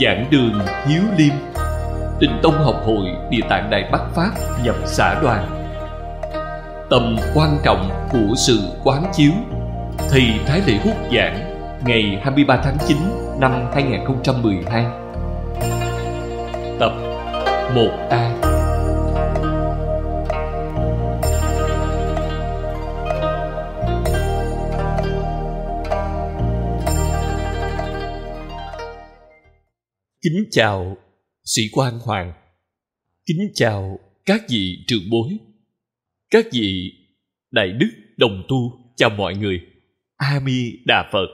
Giảng đường Hiếu Liêm. Tịnh Tông Học Hội Địa Tạng Đại Bắc Pháp nhập xã đoàn. Tầm quan trọng của sự quán chiếu. Thầy Thái Lễ Hút giảng ngày 23 tháng 9 năm 2012. Tập 1A. Kính chào sĩ quan Hoàng, kính chào các vị trưởng bối, các vị đại đức đồng tu, chào mọi người. A Di Đà Phật.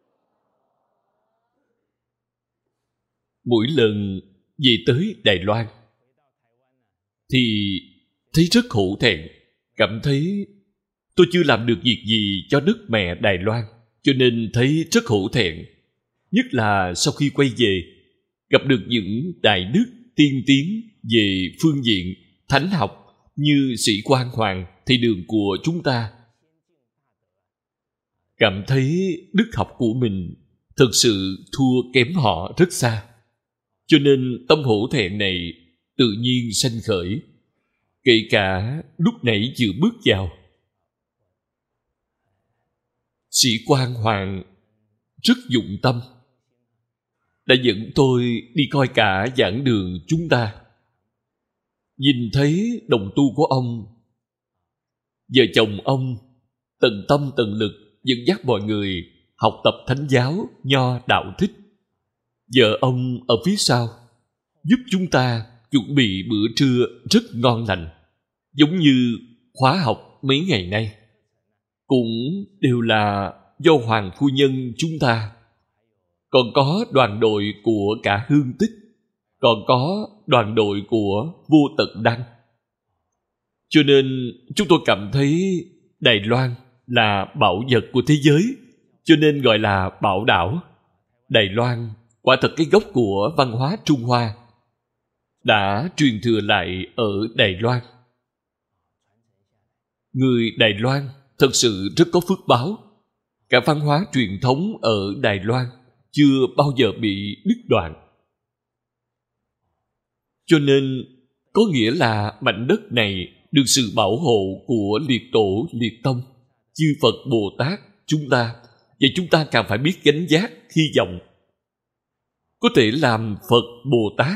Mỗi lần về tới Đài Loan thì thấy rất hổ thẹn, cảm thấy tôi chưa làm được việc gì cho đất mẹ Đài Loan, cho nên thấy rất hổ thẹn. Nhất là sau khi quay về, gặp được những đại đức tiên tiến về phương diện thánh học như sĩ quan Hoàng, thầy đường của chúng ta, cảm thấy đức học của mình thực sự thua kém họ rất xa. Cho nên tâm hổ thẹn này tự nhiên sanh khởi, kể cả lúc nãy vừa bước vào. Sĩ quan Hoàng rất dụng tâm, đã dẫn tôi đi coi cả giảng đường chúng ta. Nhìn thấy đồng tu của ông, vợ chồng ông tận tâm tận lực dẫn dắt mọi người học tập thánh giáo Nho đạo thích. Vợ ông ở phía sau giúp chúng ta chuẩn bị bữa trưa rất ngon lành, giống như khóa học mấy ngày nay. Cũng đều là do Hoàng phu nhân chúng ta. Còn có đoàn đội của cả Hương Tích, còn có đoàn đội của Vô Tận Đăng. Cho nên chúng tôi cảm thấy Đài Loan là bảo vật của thế giới, cho nên gọi là bảo đảo. Đài Loan quả thật cái gốc của văn hóa Trung Hoa đã truyền thừa lại ở Đài Loan. Người Đài Loan thật sự rất có phước báo. Cả văn hóa truyền thống ở Đài Loan chưa bao giờ bị đứt đoạn. Cho nên có nghĩa là mảnh đất này được sự bảo hộ của liệt tổ liệt tông, chư Phật Bồ Tát chúng ta, và chúng ta càng phải biết gánh vác, hy vọng có thể làm Phật Bồ Tát,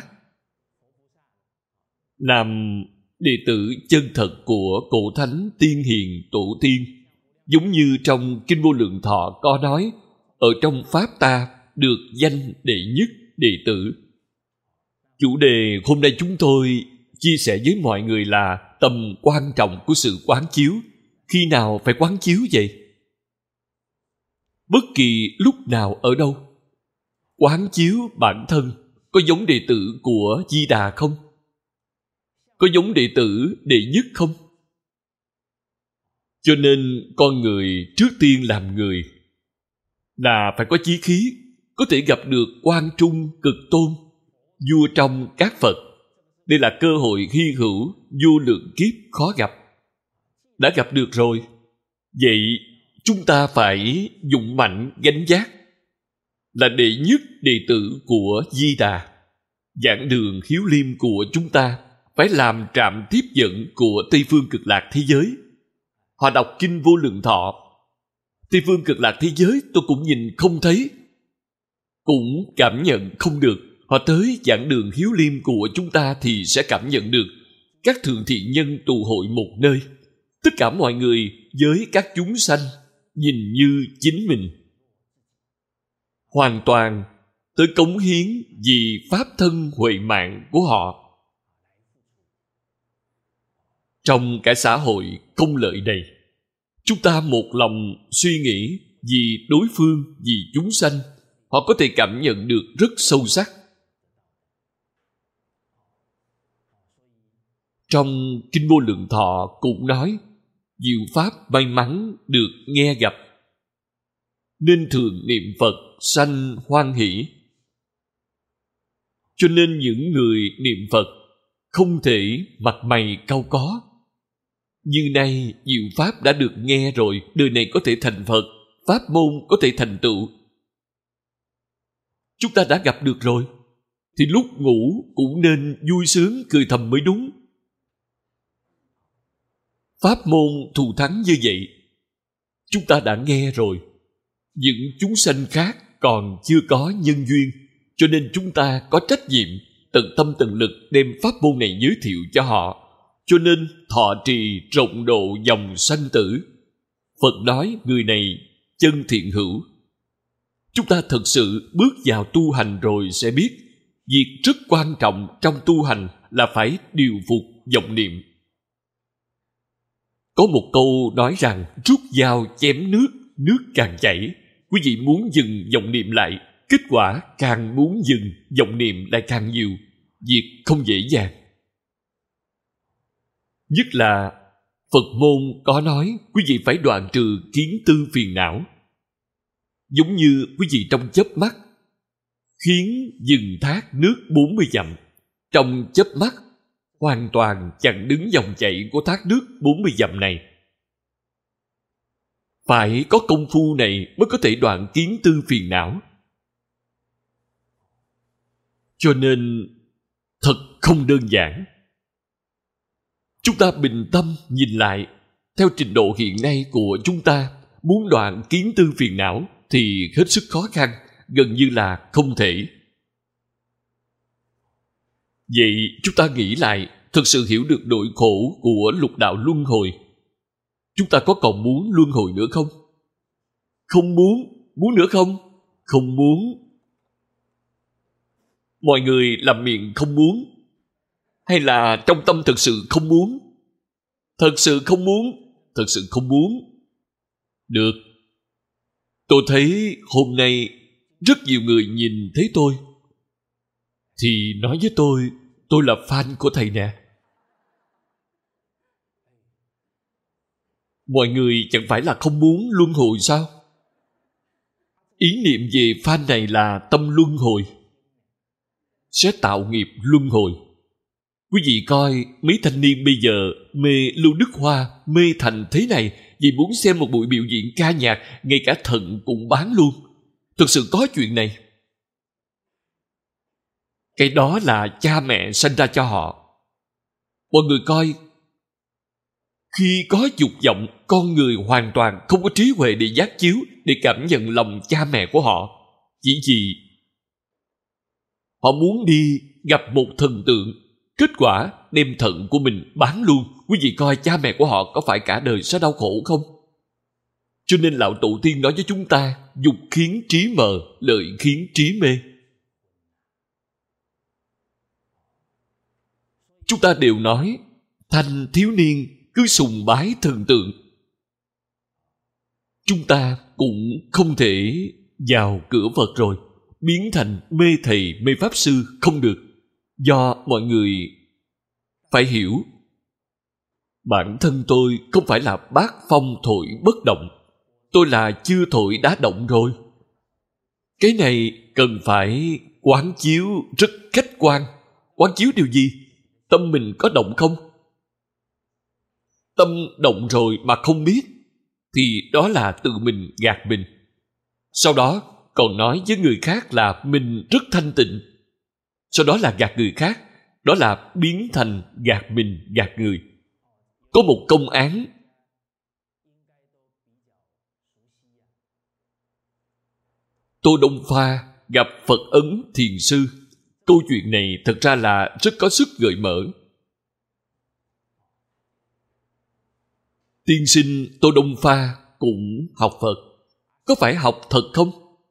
làm đệ tử chân thật của cổ thánh tiên hiền tổ tiên. Giống như trong Kinh Vô Lượng Thọ có nói, ở trong Pháp ta được danh đệ nhất đệ tử. Chủ đề hôm nay chúng tôi chia sẻ với mọi người là tầm quan trọng của sự quán chiếu. Khi nào phải quán chiếu vậy? Bất kỳ lúc nào ở đâu. Quán chiếu bản thân có giống đệ tử của Di Đà không? Có giống đệ tử đệ nhất không? Cho nên con người trước tiên làm người là phải có chí khí, có thể gặp được Quan Trung Cực Tôn, vua trong các Phật. Đây là cơ hội hy hữu, vô lượng kiếp khó gặp. Đã gặp được rồi, vậy chúng ta phải dũng mạnh gánh vác, là đệ nhất đệ tử của Di Đà. Giảng đường Hiếu Liêm của chúng ta phải làm trạm tiếp dẫn của Tây Phương Cực Lạc thế giới. Họ đọc Kinh Vô Lượng Thọ, Tây Phương Cực Lạc thế giới tôi cũng nhìn không thấy, cũng cảm nhận không được. Họ tới giảng đường Hiếu Liêm của chúng ta thì sẽ cảm nhận được các thượng thiện nhân tụ hội một nơi. Tất cả mọi người với các chúng sanh nhìn như chính mình, hoàn toàn tới cống hiến vì pháp thân huệ mạng của họ. Trong cả xã hội công lợi này, chúng ta một lòng suy nghĩ vì đối phương, vì chúng sanh, họ có thể cảm nhận được rất sâu sắc. Trong Kinh Vô Lượng Thọ cũng nói, diệu pháp may mắn được nghe gặp, nên thường niệm Phật sanh hoan hỷ. Cho nên những người niệm Phật không thể mặt mày cau có. Như nay diệu pháp đã được nghe rồi, đời này có thể thành Phật, pháp môn có thể thành tựu. Chúng ta đã gặp được rồi. thì lúc ngủ cũng nên vui sướng cười thầm mới đúng. Pháp môn thù thắng như vậy chúng ta đã nghe rồi. Những chúng sanh khác còn chưa có nhân duyên, cho nên chúng ta có trách nhiệm tận tâm tận lực đem pháp môn này giới thiệu cho họ, cho nên thọ trì rộng độ dòng sanh tử. Phật nói người này chân thiện hữu. Chúng ta thật sự bước vào tu hành rồi sẽ biết, việc rất quan trọng trong tu hành là phải điều phục vọng niệm. Có một câu nói rằng rút dao chém nước, nước càng chảy. Quý vị muốn dừng vọng niệm lại, kết quả càng muốn dừng vọng niệm lại càng nhiều. Việc không dễ dàng. Nhất là Phật môn có nói quý vị phải đoạn trừ kiến tư phiền não. Giống như quý vị trong chớp mắt khiến dừng thác nước 40 dặm. Trong chớp mắt hoàn toàn chặn đứng dòng chảy của thác nước 40 dặm này. Phải có công phu này mới có thể đoạn kiến tư phiền não. Cho nên thật không đơn giản. Chúng ta bình tâm nhìn lại, theo trình độ hiện nay của chúng ta, muốn đoạn kiến tư phiền não thì hết sức khó khăn, gần như là không thể. Vậy chúng ta nghĩ lại, thực sự hiểu được nỗi khổ của lục đạo luân hồi. Chúng ta có còn muốn luân hồi nữa không? Không muốn. Muốn nữa không? Không muốn. Mọi người làm miệng không muốn, hay là trong tâm thực sự không muốn? Thật sự không muốn. Thật sự không muốn. Được. Tôi thấy hôm nay rất nhiều người nhìn thấy tôi thì nói với tôi là fan của thầy nè. Mọi người chẳng phải là không muốn luân hồi sao? Ý niệm về fan này là tâm luân hồi, sẽ tạo nghiệp luân hồi. Quý vị coi mấy thanh niên bây giờ mê Lưu Đức Hoa, mê thành thế này vì muốn xem một buổi biểu diễn ca nhạc, ngay cả thận cũng bán luôn. Thực sự có chuyện này. Cái đó là cha mẹ sanh ra cho họ. Mọi người coi, khi có dục vọng, con người hoàn toàn không có trí huệ để giác chiếu, để cảm nhận lòng cha mẹ của họ. Chỉ vì họ muốn đi gặp một thần tượng, kết quả đem thận của mình bán luôn. Quý vị coi cha mẹ của họ có phải cả đời sẽ đau khổ không? Cho nên lão tổ tiên nói với chúng ta, dục khiến trí mờ, lợi khiến trí mê. Chúng ta đều nói thanh thiếu niên cứ sùng bái thần tượng. Chúng ta cũng không thể vào cửa Phật rồi biến thành mê thầy mê pháp sư, không được. Do mọi người phải hiểu, bản thân tôi không phải là bát phong thổi bất động, tôi là chưa thổi đã động rồi. Cái này cần phải quán chiếu rất khách quan. Quán chiếu điều gì? Tâm mình có động không? Tâm động rồi mà không biết thì đó là tự mình gạt mình. Sau đó còn nói với người khác là mình rất thanh tịnh. Sau đó là gạt người khác. Đó là biến thành gạt mình, gạt người. Có một công án Tô Đông Pha gặp Phật Ấn Thiền Sư. Câu chuyện này thật ra là rất có sức gợi mở. Tiên sinh Tô Đông Pha cũng học Phật. Có phải học thật không?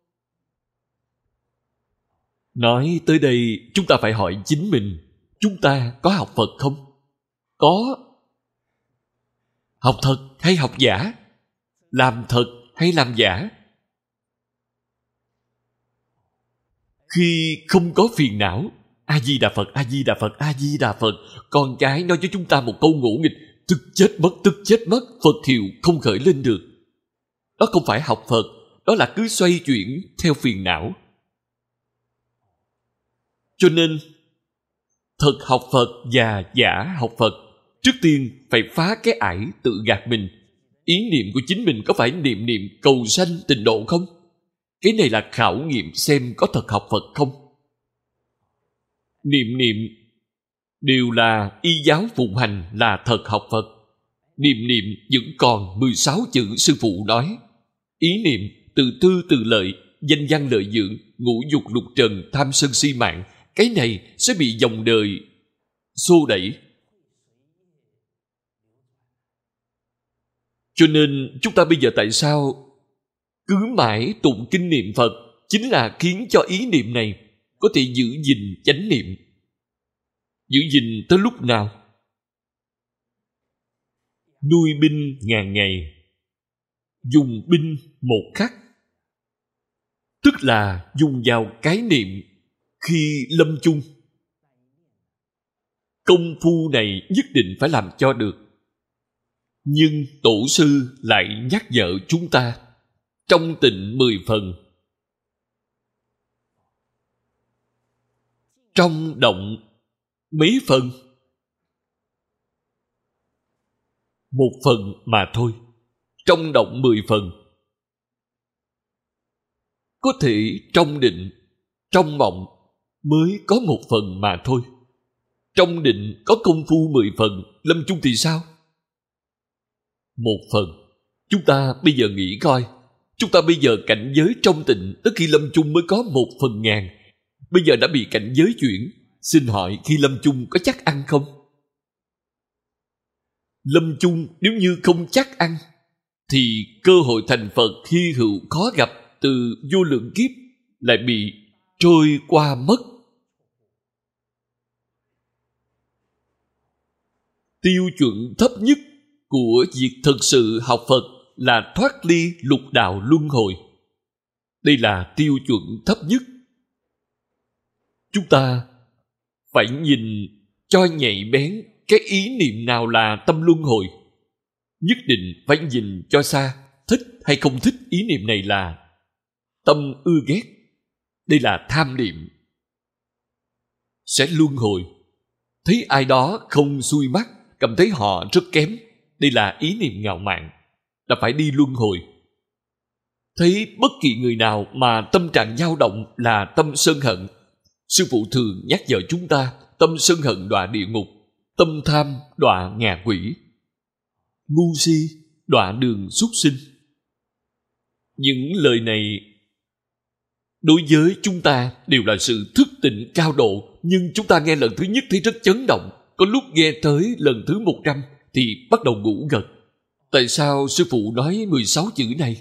Nói tới đây, chúng ta phải hỏi chính mình, chúng ta có học Phật không? Có. Học thật hay học giả? Làm thật hay làm giả? Khi không có phiền não, A-di-đà Phật, A-di-đà Phật, A-di-đà Phật, con cái nói với chúng ta một câu ngỗ nghịch, tức chết mất, Phật hiệu không khởi lên được. Đó không phải học Phật, đó là cứ xoay chuyển theo phiền não. Cho nên, thật học Phật và giả học Phật, trước tiên phải phá cái ải tự gạt mình. Ý niệm của chính mình có phải niệm cầu sanh tịnh độ không? Cái này là khảo nghiệm xem có thật học Phật không. niệm niệm đều là y giáo phụng hành, là thật học Phật. Niệm niệm vẫn còn 16 chữ sư phụ nói. Ý niệm, tự tư tự lợi, danh văn lợi dưỡng, ngũ dục lục trần, tham sân si mạng, cái này sẽ bị dòng đời xô đẩy. Cho nên chúng ta bây giờ tại sao cứ mãi tụng kinh niệm Phật, chính là khiến cho ý niệm này có thể giữ gìn chánh niệm. Giữ gìn tới lúc nào? Nuôi binh ngàn ngày, dùng binh một khắc. Tức là dùng vào cái niệm khi lâm chung. Công phu này nhất định phải làm cho được. Nhưng tổ sư lại nhắc nhở chúng ta trong tịnh 10 phần, trong động mấy phần? Một phần mà thôi. Trong động 10 phần. Có thể trong định, trong mộng mới có một phần mà thôi. Trong định có công phu 10 phần, lâm chung thì sao? Một phần. Chúng ta bây giờ nghĩ coi, chúng ta bây giờ cảnh giới trong tịnh tới khi lâm chung mới có 1/1000. Bây giờ đã bị cảnh giới chuyển. Xin hỏi khi lâm chung có chắc ăn không? Lâm chung nếu như không chắc ăn thì cơ hội thành Phật hy hữu khó gặp từ vô lượng kiếp lại bị trôi qua mất. Tiêu chuẩn thấp nhất của việc thực sự học Phật là thoát ly lục đạo luân hồi. Đây là tiêu chuẩn thấp nhất. Chúng ta phải nhìn cho nhạy bén cái ý niệm nào là tâm luân hồi. Nhất định phải nhìn cho xa, thích hay không thích ý niệm này là tâm ưa ghét. Đây là tham niệm. Sẽ luân hồi. Thấy ai đó không xuôi mắt, cảm thấy họ rất kém. Đây là ý niệm ngạo mạn, là phải đi luân hồi. Thấy bất kỳ người nào mà tâm trạng dao động là tâm sân hận. Sư phụ thường nhắc nhở chúng ta, tâm sân hận đọa địa ngục, tâm tham đọa ngạ quỷ, ngu si đọa đường súc sinh. Những lời này đối với chúng ta đều là sự thức tỉnh cao độ, nhưng chúng ta nghe lần thứ nhất thấy rất chấn động. Có lúc nghe tới lần thứ 100 thì bắt đầu ngủ gật. Tại sao sư phụ nói 16 chữ này?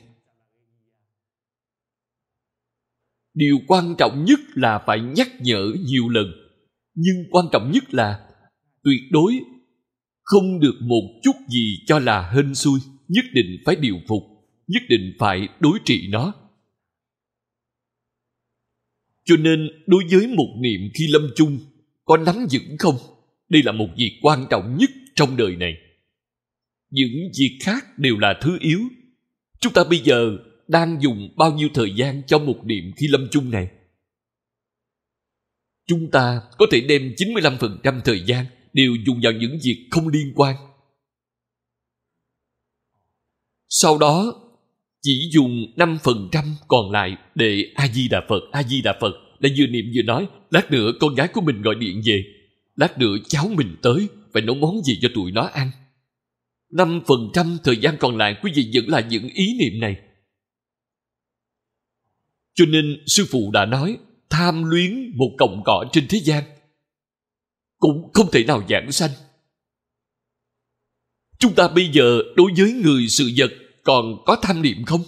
Điều quan trọng nhất là phải nhắc nhở nhiều lần. Nhưng quan trọng nhất là tuyệt đối không được một chút gì cho là hên xui. Nhất định phải điều phục, nhất định phải đối trị nó. Cho nên đối với một niệm khi lâm chung có nắm vững không? Đây là một việc quan trọng nhất trong đời này. Những việc khác đều là thứ yếu. Chúng ta bây giờ đang dùng bao nhiêu thời gian cho một niệm khi lâm chung này? Chúng ta có thể đem 95% thời gian đều dùng vào những việc không liên quan. Sau đó chỉ dùng 5% còn lại để A-di-đà Phật, A-di-đà Phật. Đã vừa niệm vừa nói, lát nữa con gái của mình gọi điện về, lát nữa cháu mình tới, phải nấu món gì cho tụi nó ăn. 5% thời gian còn lại quý vị vẫn là những ý niệm này. Cho nên sư phụ đã nói, tham luyến một cọng cỏ trên thế gian cũng không thể nào giảng sanh. Chúng ta bây giờ đối với người sự vật còn có tham niệm không?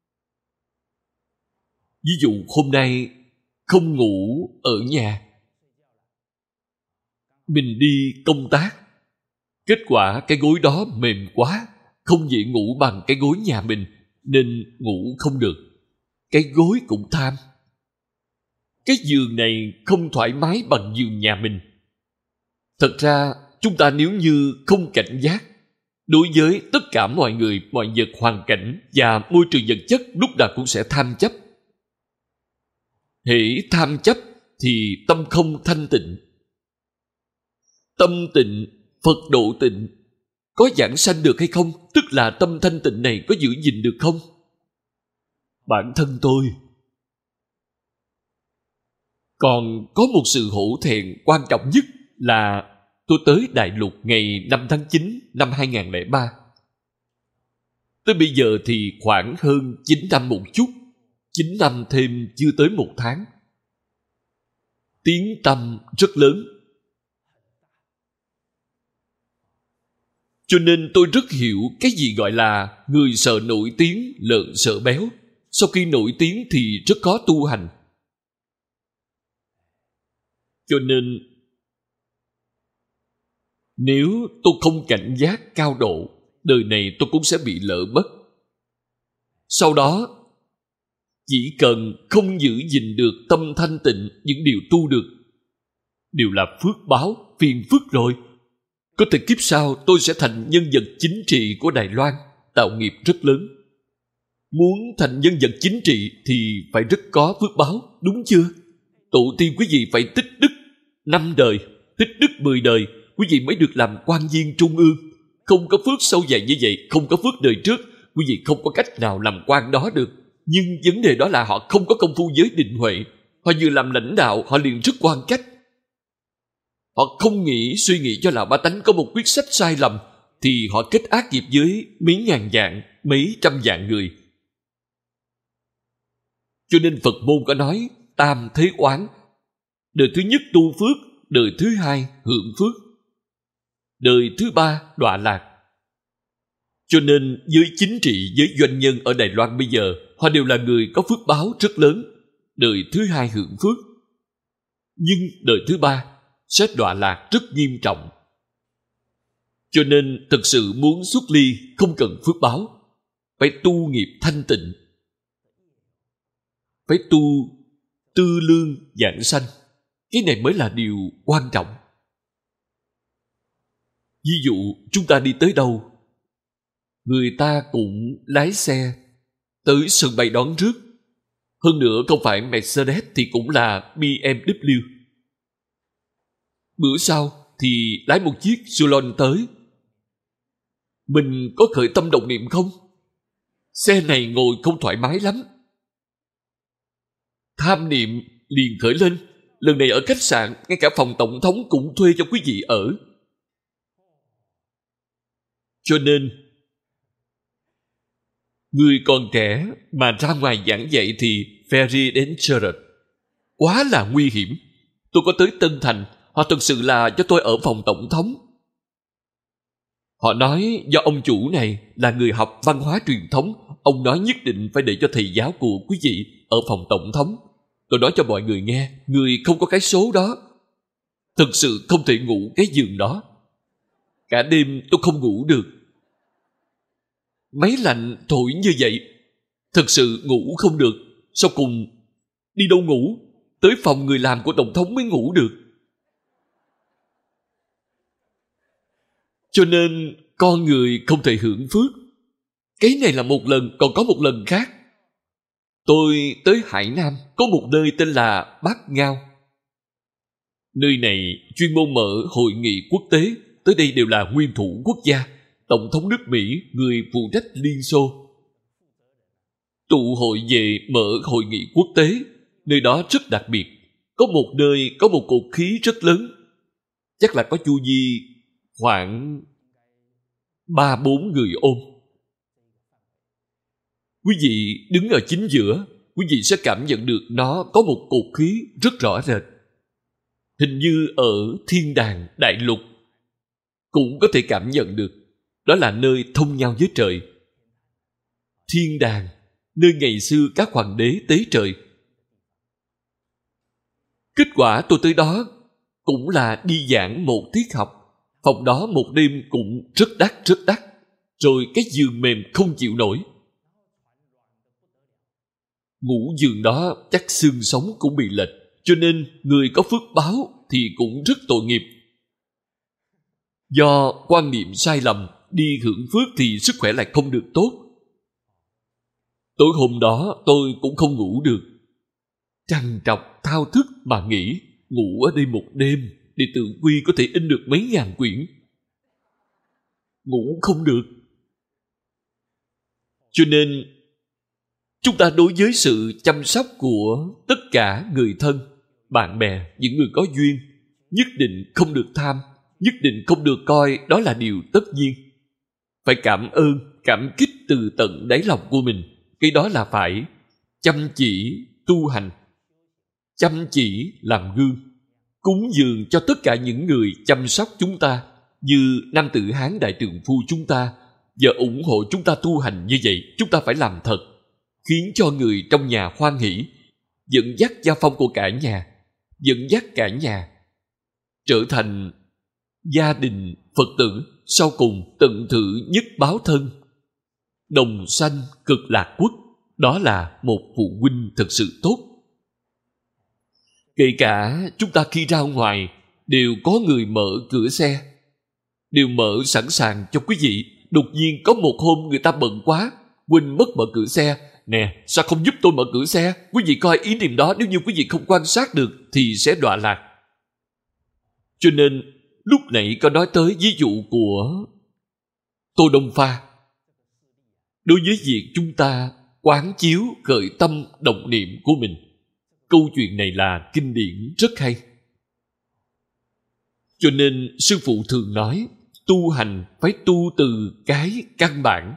Ví dụ hôm nay không ngủ ở nhà, mình đi công tác, kết quả cái gối đó mềm quá, không dễ ngủ bằng cái gối nhà mình, nên ngủ không được. Cái gối cũng tham. Cái giường này không thoải mái bằng giường nhà mình. Thật ra chúng ta nếu như không cảnh giác đối với tất cả mọi người, mọi vật, hoàn cảnh và môi trường vật chất, lúc nào cũng sẽ tham chấp. Hễ tham chấp thì tâm không thanh tịnh. Tâm tịnh, Phật độ tịnh, có giảng sanh được hay không? Tức là tâm thanh tịnh này có giữ gìn được không? Bản thân tôi Còn có một sự hổ thẹn quan trọng nhất là tôi tới Đại Lục ngày 5 tháng 9 năm 2003. Tới bây giờ thì khoảng hơn 9 năm một chút, 9 năm thêm chưa tới 1 tháng. Tiếng tăm rất lớn. Cho nên tôi rất hiểu cái gì gọi là người sợ nổi tiếng, lợn sợ béo. Sau khi nổi tiếng thì rất khó tu hành. Cho nên nếu tôi không cảnh giác cao độ, đời này tôi cũng sẽ bị lỡ mất. Sau đó, chỉ cần không giữ gìn được tâm thanh tịnh, những điều tu được đều là phước báo, phiền phức rồi. Có thể kiếp sau tôi sẽ thành nhân vật chính trị của Đài Loan, tạo nghiệp rất lớn. Muốn thành nhân vật chính trị thì phải rất có phước báo, đúng chưa? Tổ tiên quý vị phải tích đức 5 đời, tích đức 10 đời, quý vị mới được làm quan viên trung ương. Không có phước sâu dày như vậy, không có phước đời trước, quý vị không có cách nào làm quan đó được. Nhưng vấn đề đó là họ không có công phu giới định huệ. Họ vừa làm lãnh đạo, họ liền rất quan cách. Họ không suy nghĩ cho lão bá tánh có một quyết sách sai lầm, thì họ kết ác nghiệp với mấy ngàn vạn, mấy trăm vạn người. Cho nên Phật môn có nói tam thế oán. Đời thứ nhất tu phước, đời thứ hai hưởng phước, đời thứ ba đọa lạc. Cho nên giới chính trị, giới doanh nhân ở Đài Loan bây giờ, họ đều là người có phước báo rất lớn. Đời thứ hai hưởng phước, nhưng đời thứ ba sẽ đọa lạc rất nghiêm trọng. Cho nên thực sự muốn xuất ly không cần phước báo, phải tu nghiệp thanh tịnh, phải tu tư lương giảng sanh. Cái này mới là điều quan trọng. Ví dụ chúng ta đi tới đâu, người ta cũng lái xe tới sân bay đón rước. Hơn nữa không phải Mercedes thì cũng là BMW. Bữa sau thì lái một chiếc Salon tới. Mình có khởi tâm động niệm không? Xe này ngồi không thoải mái lắm. Tham niệm liền khởi lên. Lần này ở khách sạn, ngay cả phòng tổng thống cũng thuê cho quý vị ở. Cho nên người còn trẻ mà ra ngoài giảng dạy thì very dangerous, quá là nguy hiểm. Tôi có tới Tân Thành, họ thực sự là cho tôi ở phòng tổng thống. Họ nói do ông chủ này là người học văn hóa truyền thống, ông nói nhất định phải để cho thầy giáo của quý vị ở phòng tổng thống. Tôi nói cho mọi người nghe, người không có cái số đó, thực sự không thể ngủ cái giường đó. Cả đêm tôi không ngủ được. Máy lạnh thổi như vậy, thực sự ngủ không được. Sau cùng đi đâu ngủ? Tới phòng người làm của tổng thống mới ngủ được. Cho nên con người không thể hưởng phước. Cái này là một lần, còn có một lần khác. Tôi tới Hải Nam, có một nơi tên là Bát Ngao. Nơi này chuyên môn mở hội nghị quốc tế, tới đây đều là nguyên thủ quốc gia, tổng thống nước Mỹ, người phụ trách Liên Xô. Tụ hội về mở hội nghị quốc tế, nơi đó rất đặc biệt. Có một nơi có một cột khí rất lớn, chắc là có chu vi khoảng 3-4 người ôm. Quý vị đứng ở chính giữa, quý vị sẽ cảm nhận được nó có một cột khí rất rõ rệt. Hình như ở thiên đàng đại lục cũng có thể cảm nhận được. Đó là nơi thông nhau với trời. Thiên đàng, nơi ngày xưa các hoàng đế tế trời. Kết quả tôi tới đó cũng là đi giảng một tiết học. Phòng đó một đêm cũng rất đắt. Rồi cái giường mềm không chịu nổi. Ngủ giường đó chắc xương sống cũng bị lệch. Cho nên người có phước báo thì cũng rất tội nghiệp. Do quan niệm sai lầm, đi hưởng phước thì sức khỏe lại không được tốt. Tối hôm đó tôi cũng không ngủ được. Trằn trọc thao thức mà nghĩ, ngủ ở đây một đêm để tự quy có thể in được mấy ngàn quyển. Ngủ không được. Cho nên chúng ta đối với sự chăm sóc của tất cả người thân, bạn bè, những người có duyên, nhất định không được tham, nhất định không được coi đó là điều tất nhiên. Phải cảm ơn, cảm kích từ tận đáy lòng của mình. Cái đó là phải chăm chỉ tu hành, chăm chỉ làm gương, cúng dường cho tất cả những người chăm sóc chúng ta, như Nam Tử Hán Đại Trượng Phu chúng ta, và ủng hộ chúng ta tu hành như vậy. Chúng ta phải làm thật, khiến cho người trong nhà hoan hỷ, dẫn dắt gia phong của cả nhà, dẫn dắt cả nhà trở thành gia đình Phật tử, sau cùng tận thử nhất báo thân, đồng sanh cực lạc quốc. Đó là một phụ huynh thật sự tốt. Kể cả chúng ta khi ra ngoài đều có người mở cửa xe, đều mở sẵn sàng cho quý vị. Đột nhiên có một hôm người ta bận quá, quên mất mở cửa xe. Nè, sao không giúp tôi mở cửa xe? Quý vị coi ý niệm đó, nếu như quý vị không quan sát được thì sẽ đọa lạc. Cho nên lúc nãy có nói tới ví dụ của Tô Đông Pha. Đối với việc chúng ta quán chiếu khởi tâm động niệm của mình, câu chuyện này là kinh điển rất hay. Cho nên sư phụ thường nói, tu hành phải tu từ cái căn bản,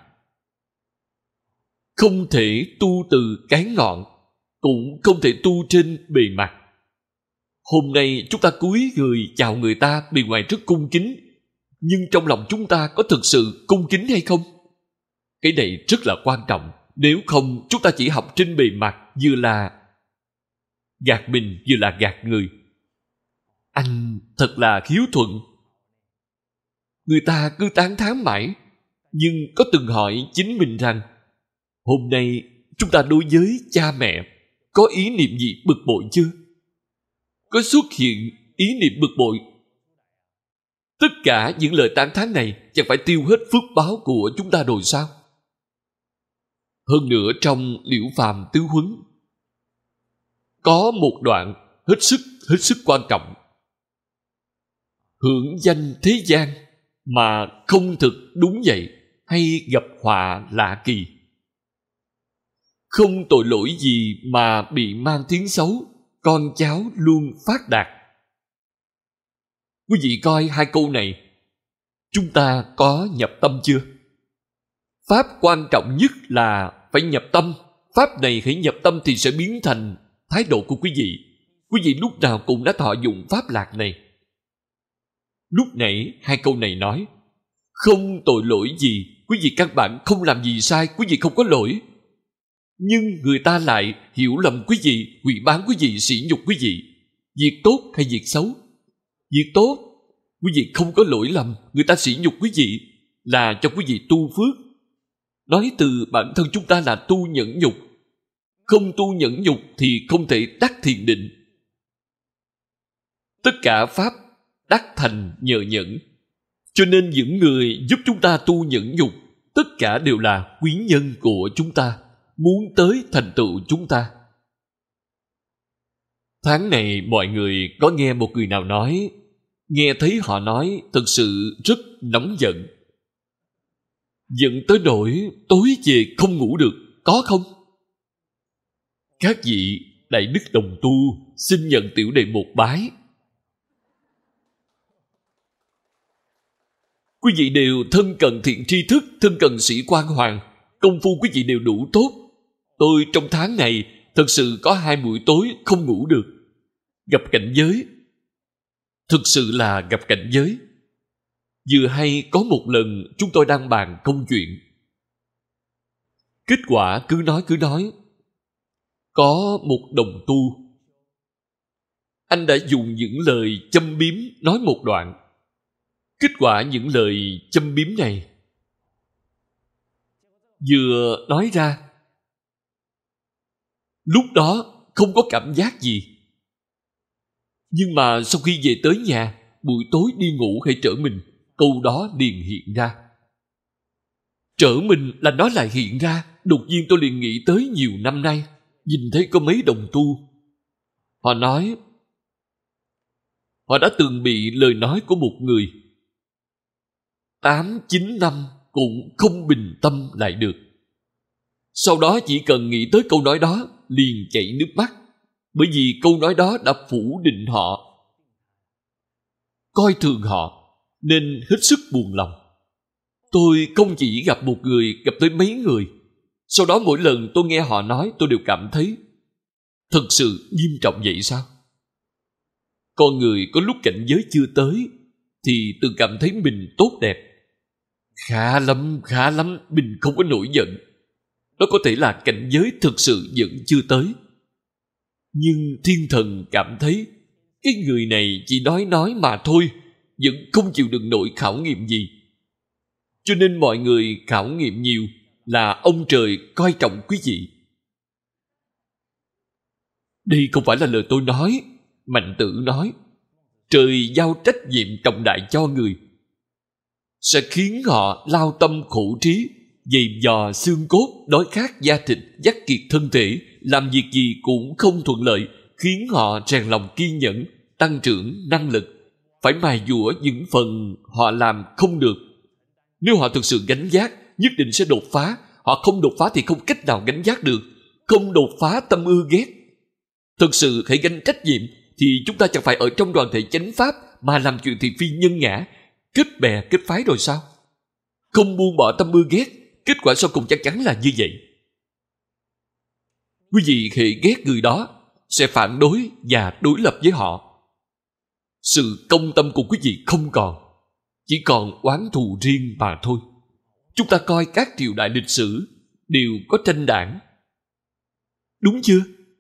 không thể tu từ cái ngọn, cũng không thể tu trên bề mặt. Hôm nay chúng ta cúi người chào người ta, bề ngoài rất cung kính, nhưng trong lòng chúng ta có thực sự cung kính hay không? Cái này rất là quan trọng. Nếu không, chúng ta chỉ học trên bề mặt, vừa là gạt mình, vừa là gạt người. Anh thật là hiếu thuận. Người ta cứ tán thán mãi, nhưng có từng hỏi chính mình rằng, hôm nay chúng ta đối với cha mẹ có ý niệm gì bực bội chưa? Có xuất hiện ý niệm bực bội? Tất cả những lời tán thán này chẳng phải tiêu hết phước báo của chúng ta rồi sao? Hơn nữa, trong Liễu Phàm Tứ Huấn có một đoạn hết sức quan trọng. Hưởng danh thế gian mà không thực đúng vậy, hay gặp họa lạ kỳ. Không tội lỗi gì mà bị mang tiếng xấu, con cháu luôn phát đạt. Quý vị coi hai câu này, chúng ta có nhập tâm chưa? Pháp quan trọng nhất là phải nhập tâm. Pháp này hãy nhập tâm thì sẽ biến thành thái độ của quý vị. Quý vị lúc nào cũng đã thọ dụng pháp lạc này. Lúc nãy hai câu này nói, không tội lỗi gì, quý vị căn bản không làm gì sai, quý vị không có lỗi. Nhưng người ta lại hiểu lầm quý vị, hủy báng quý vị, sỉ nhục quý vị. Việc tốt hay việc xấu? Việc tốt, quý vị không có lỗi lầm, người ta sỉ nhục quý vị là cho quý vị tu phước. Nói từ bản thân chúng ta là tu nhẫn nhục. Không tu nhẫn nhục thì không thể đắc thiền định. Tất cả pháp đắc thành nhờ nhẫn. Cho nên những người giúp chúng ta tu nhẫn nhục, tất cả đều là quý nhân của chúng ta, muốn tới thành tựu chúng ta. Tháng này mọi người có nghe một người nào nói, nghe thấy họ nói thật sự rất nóng giận. Giận tới nỗi tối về không ngủ được, có không? Các vị đại đức đồng tu xin nhận tiểu đệ một bái. Quý vị đều thân cận thiện tri thức, thân cận sĩ quan hoàng, công phu quý vị đều đủ tốt. Tôi trong tháng này thật sự có 2 buổi tối không ngủ được. Gặp cảnh giới, thực sự là gặp cảnh giới. Vừa hay có một lần chúng tôi đang bàn công chuyện, kết quả cứ nói. Có một đồng tu, anh đã dùng những lời châm biếm nói một đoạn. Kết quả những lời châm biếm này vừa nói ra, lúc đó không có cảm giác gì. Nhưng mà sau khi về tới nhà, buổi tối đi ngủ hay trở mình, câu đó liền hiện ra. Trở mình là nó lại hiện ra. Đột nhiên tôi liền nghĩ tới nhiều năm nay, nhìn thấy có mấy đồng tu, họ nói họ đã từng bị lời nói của một người 8-9 năm cũng không bình tâm lại được. Sau đó chỉ cần nghĩ tới câu nói đó liền chảy nước mắt. Bởi vì câu nói đó đã phủ định họ, coi thường họ, nên hết sức buồn lòng. Tôi không chỉ gặp một người, gặp tới mấy người. Sau đó mỗi lần tôi nghe họ nói, tôi đều cảm thấy thật sự nghiêm trọng vậy sao? Con người có lúc cảnh giới chưa tới thì tự cảm thấy mình tốt đẹp. Khá lắm, mình không có nổi giận. Đó có thể là cảnh giới thực sự vẫn chưa tới. Nhưng thiên thần cảm thấy cái người này chỉ nói mà thôi, vẫn không chịu đựng nổi khảo nghiệm gì. Cho nên mọi người khảo nghiệm nhiều là ông trời coi trọng quý vị. Đây không phải là lời tôi nói, Mạnh Tử nói. Trời giao trách nhiệm trọng đại cho người, sẽ khiến họ lao tâm khổ trí, dày dò xương cốt, đói khát da thịt, dắt kiệt thân thể, làm việc gì cũng không thuận lợi, khiến họ rèn lòng kiên nhẫn, tăng trưởng năng lực, phải mài dũa những phần họ làm không được. Nếu họ thực sự gánh vác, nhất định sẽ đột phá. Họ không đột phá thì không cách nào gánh vác được. Không đột phá tâm ưa ghét. Thực sự hãy gánh trách nhiệm thì chúng ta chẳng phải ở trong đoàn thể chánh pháp mà làm chuyện thị phi nhân ngã, kết bè kết phái rồi sao? Không buông bỏ tâm ưa ghét, kết quả sau cùng chắc chắn là như vậy. Quý vị hễ ghét người đó sẽ phản đối và đối lập với họ. Sự công tâm của quý vị không còn, chỉ còn oán thù riêng mà thôi. Chúng ta coi các triều đại lịch sử đều có tranh đảng, đúng chưa?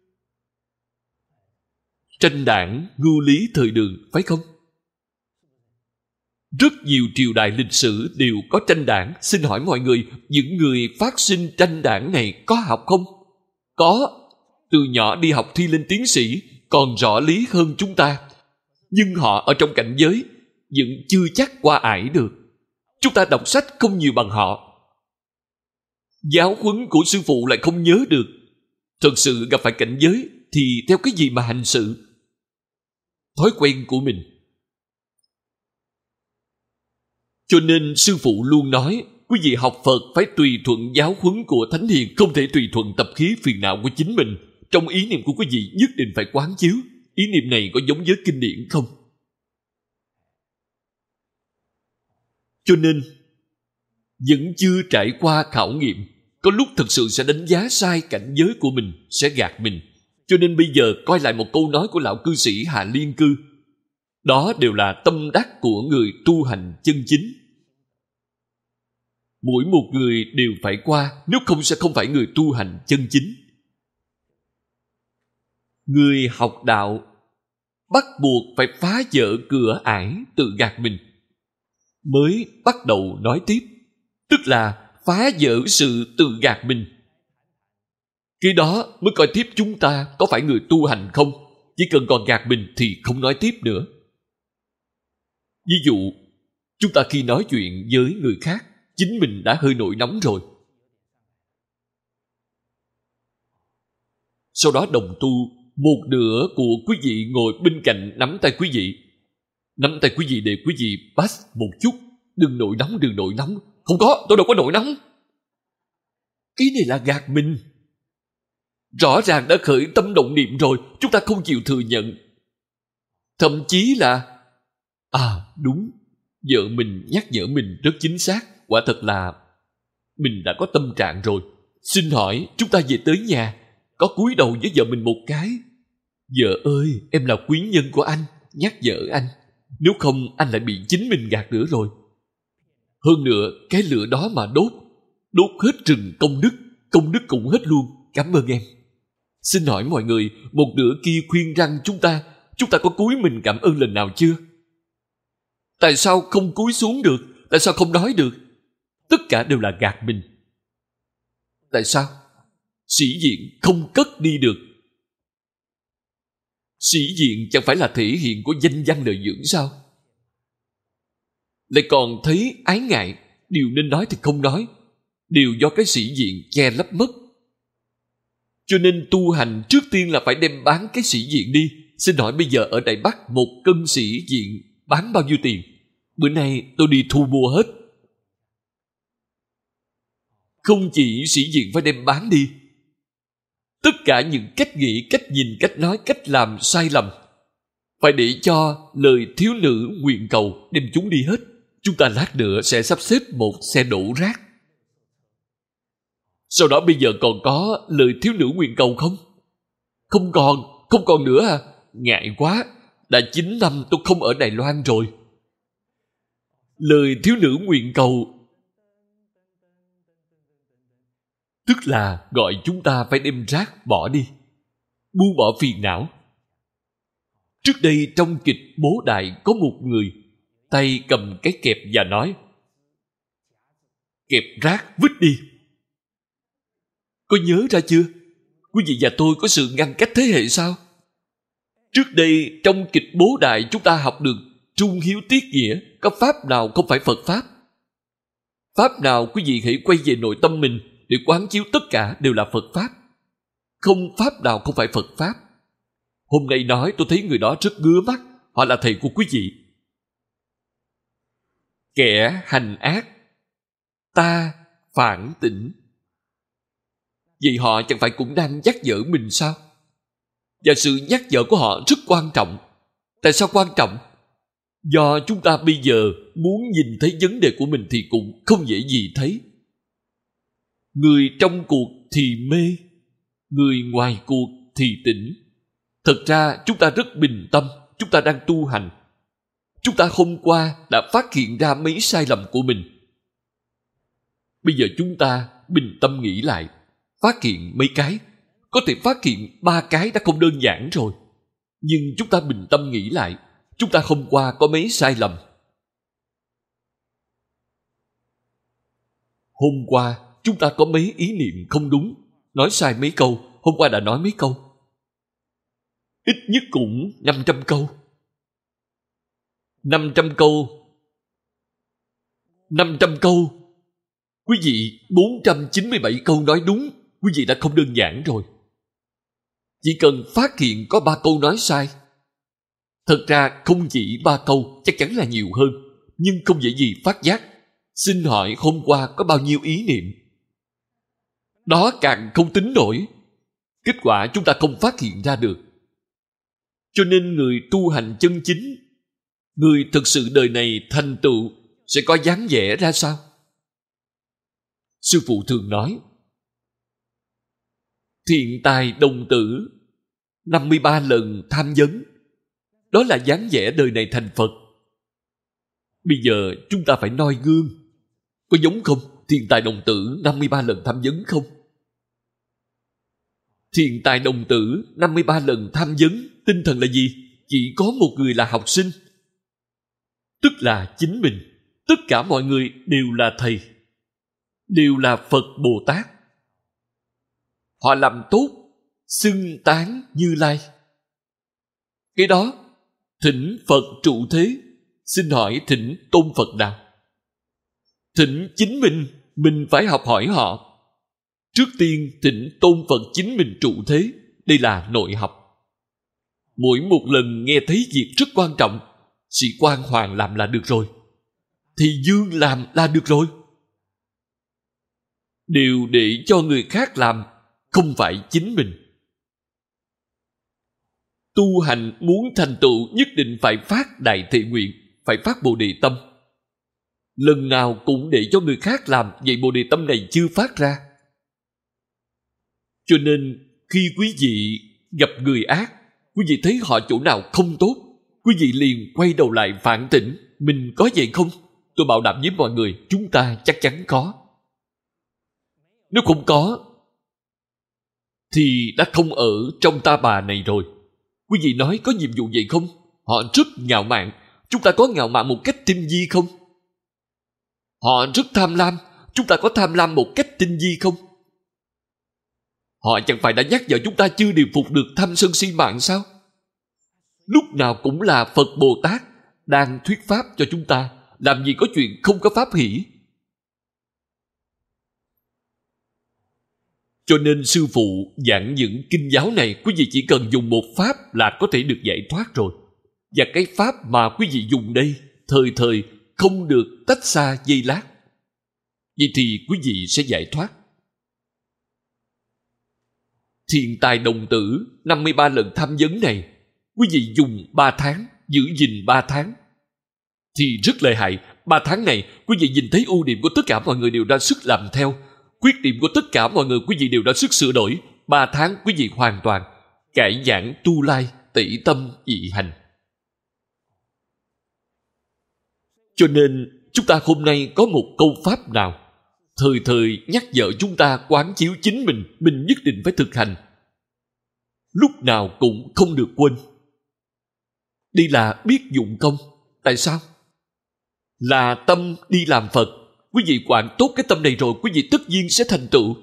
Tranh đảng ngưu lý thời Đường, phải không? Rất nhiều triều đại lịch sử đều có tranh đảng. Xin hỏi mọi người, những người phát sinh tranh đảng này có học không? Có. Từ nhỏ đi học thi lên tiến sĩ, còn rõ lý hơn chúng ta. Nhưng họ ở trong cảnh giới vẫn chưa chắc qua ải được. Chúng ta đọc sách không nhiều bằng họ. Giáo huấn của sư phụ lại không nhớ được. Thật sự gặp phải cảnh giới thì theo cái gì mà hành sự? Thói quen của mình. Cho nên sư phụ luôn nói, quý vị học Phật phải tùy thuận giáo huấn của Thánh Hiền, không thể tùy thuận tập khí phiền não của chính mình. Trong ý niệm của quý vị nhất định phải quán chiếu, ý niệm này có giống với kinh điển không? Cho nên vẫn chưa trải qua khảo nghiệm, có lúc thực sự sẽ đánh giá sai cảnh giới của mình, sẽ gạt mình. Cho nên bây giờ coi lại một câu nói của lão cư sĩ Hạ Liên Cư. Đó đều là tâm đắc của người tu hành chân chính. Mỗi một người đều phải qua, nếu không sẽ không phải người tu hành chân chính. Người học đạo bắt buộc phải phá vỡ cửa ải tự gạt mình, mới bắt đầu nói tiếp, tức là phá vỡ sự tự gạt mình. Khi đó mới coi tiếp chúng ta có phải người tu hành không. Chỉ cần còn gạt mình thì không nói tiếp nữa. Ví dụ, chúng ta khi nói chuyện với người khác, chính mình đã hơi nổi nóng rồi. Sau đó đồng tu, một nửa của quý vị ngồi bên cạnh nắm tay quý vị. Nắm tay quý vị để quý vị pass một chút. Đừng nổi nóng. Không có, tôi đâu có nổi nóng. Ý này là gạt mình. Rõ ràng đã khởi tâm động niệm rồi, chúng ta không chịu thừa nhận. Thậm chí là đúng, vợ mình nhắc nhở mình rất chính xác. Quả thật là mình đã có tâm trạng rồi. Xin hỏi, chúng ta về tới nhà, có cúi đầu với vợ mình một cái. Vợ ơi, em là quý nhân của anh, nhắc nhở anh. Nếu không anh lại bị chính mình gạt nữa rồi. Hơn nữa, cái lửa đó mà đốt hết rừng công đức cũng hết luôn. Cảm ơn em. Xin hỏi mọi người, một nửa kia khuyên răng chúng ta có cúi mình cảm ơn lần nào chưa? Tại sao không cúi xuống được? Tại sao không nói được? Tất cả đều là gạt mình. Tại sao? Sĩ diện không cất đi được. Sĩ diện chẳng phải là thể hiện của danh văn lợi dưỡng sao? Lại còn thấy ái ngại, điều nên nói thì không nói, đều do cái sĩ diện che lấp mất. Cho nên tu hành trước tiên là phải đem bán cái sĩ diện đi. Xin hỏi bây giờ ở Đài Bắc một cân sĩ diện bán bao nhiêu tiền? Bữa nay tôi đi thu mua hết. Không chỉ sĩ diện phải đem bán đi, tất cả những cách nghĩ, cách nhìn, cách nói, cách làm sai lầm phải để cho lời thiếu nữ nguyện cầu đem chúng đi hết. Chúng ta lát nữa sẽ sắp xếp một xe đổ rác. Sau đó bây giờ còn có lời thiếu nữ nguyện cầu không? Không còn nữa à? Ngại quá, đã 9 năm tôi không ở Đài Loan rồi. Lời thiếu nữ nguyện cầu tức là gọi chúng ta phải đem rác bỏ đi, buông bỏ phiền não. Trước đây trong kịch Bố Đại có một người tay cầm cái kẹp và nói: kẹp rác vứt đi. Có nhớ ra chưa? Quý vị và tôi có sự ngăn cách thế hệ sao? Trước đây trong kịch Bố Đại chúng ta học được trung hiếu tiết nghĩa. Có pháp nào không phải Phật Pháp? Pháp nào quý vị hãy quay về nội tâm mình để quán chiếu tất cả đều là Phật Pháp. Không pháp nào không phải Phật Pháp. Hôm nay nói tôi thấy người đó rất ngứa mắt. Họ là thầy của quý vị. Kẻ hành ác, ta phản tỉnh. Vậy họ chẳng phải cũng đang nhắc nhở mình sao? Và sự nhắc nhở của họ rất quan trọng. Tại sao quan trọng? Do chúng ta bây giờ muốn nhìn thấy vấn đề của mình thì cũng không dễ gì thấy. Người trong cuộc thì mê, người ngoài cuộc thì tỉnh. Thật ra chúng ta rất bình tâm. Chúng ta đang tu hành. Chúng ta hôm qua đã phát hiện ra mấy sai lầm của mình. Bây giờ chúng ta bình tâm nghĩ lại, phát hiện mấy cái. Có thể phát hiện 3 cái đã không đơn giản rồi. Nhưng chúng ta bình tâm nghĩ lại, chúng ta hôm qua có mấy sai lầm. Hôm qua chúng ta có mấy ý niệm không đúng, nói sai mấy câu. Hôm qua đã nói mấy câu. Ít nhất cũng 500 câu. 500 câu. 500 câu. Quý vị 497 câu nói đúng. Quý vị đã không đơn giản rồi. Chỉ cần phát hiện có 3 câu nói sai. Thật ra không chỉ 3 câu, chắc chắn là nhiều hơn. Nhưng không dễ gì phát giác. Xin hỏi hôm qua có bao nhiêu ý niệm? Đó càng không tính nổi. Kết quả chúng ta không phát hiện ra được. Cho nên người tu hành chân chính, người thực sự đời này thành tựu sẽ có dáng vẻ ra sao? Sư phụ thường nói, thiện tài đồng tử 53 lần tham vấn. Đó là dáng vẻ đời này thành Phật. Bây giờ chúng ta phải noi gương. Có giống không? Thiện tài đồng tử 53 lần tham vấn không? Thiện tài đồng tử 53 lần tham vấn. Tinh thần là gì? Chỉ có một người là học sinh, tức là chính mình. Tất cả mọi người đều là thầy, đều là Phật Bồ Tát. Họ làm tốt, xưng tán Như Lai. Cái đó thỉnh Phật trụ thế. Xin hỏi thỉnh tôn Phật nào? Thỉnh chính mình phải học hỏi họ. Trước tiên thỉnh tôn Phật chính mình trụ thế. Đây là nội học. Mỗi một lần nghe thấy việc rất quan trọng, sĩ Quan Hoàng làm là được rồi, thì Dương làm là được rồi. Đều để cho người khác làm, không phải chính mình. Tu hành muốn thành tựu nhất định phải phát đại thệ nguyện, phải phát Bồ Đề tâm. Lần nào cũng để cho người khác làm, vậy Bồ Đề tâm này chưa phát ra. Cho nên khi quý vị gặp người ác, quý vị thấy họ chỗ nào không tốt, quý vị liền quay đầu lại phản tỉnh. Mình có vậy không? Tôi bảo đảm với mọi người, chúng ta chắc chắn có. Nếu không có thì đã không ở trong ta bà này rồi. Quý vị nói có nhiệm vụ vậy không? Họ rất ngạo mạn. Chúng ta có ngạo mạn một cách tinh vi không? Họ rất tham lam. Chúng ta có tham lam một cách tinh vi không? Họ chẳng phải đã nhắc nhở chúng ta chưa điều phục được tham sân si mạng sao? Lúc nào cũng là Phật Bồ Tát đang thuyết pháp cho chúng ta. Làm gì có chuyện không có pháp hỷ. Cho nên sư phụ giảng những kinh giáo này, quý vị chỉ cần dùng một pháp là có thể được giải thoát rồi. Và cái pháp mà quý vị dùng đây, thời thời không được tách xa giây lát. Vậy thì quý vị sẽ giải thoát. thiện tài đồng tử 53 lần tham vấn này, quý vị dùng 3 tháng, giữ gìn 3 tháng, thì rất lợi hại. 3 tháng này, quý vị nhìn thấy ưu điểm của tất cả mọi người đều ra sức làm theo, khuyết điểm của tất cả mọi người quý vị đều ra sức sửa đổi. 3 tháng quý vị hoàn toàn cải giảng tu lai, tỉ tâm dị hành. Cho nên chúng ta hôm nay có một câu pháp nào thời thời nhắc nhở chúng ta quán chiếu chính mình nhất định phải thực hành, lúc nào cũng không được quên. Đây là biết dụng công. Tại sao? Là tâm đi làm Phật. Quý vị quản tốt cái tâm này rồi, quý vị tất nhiên sẽ thành tựu.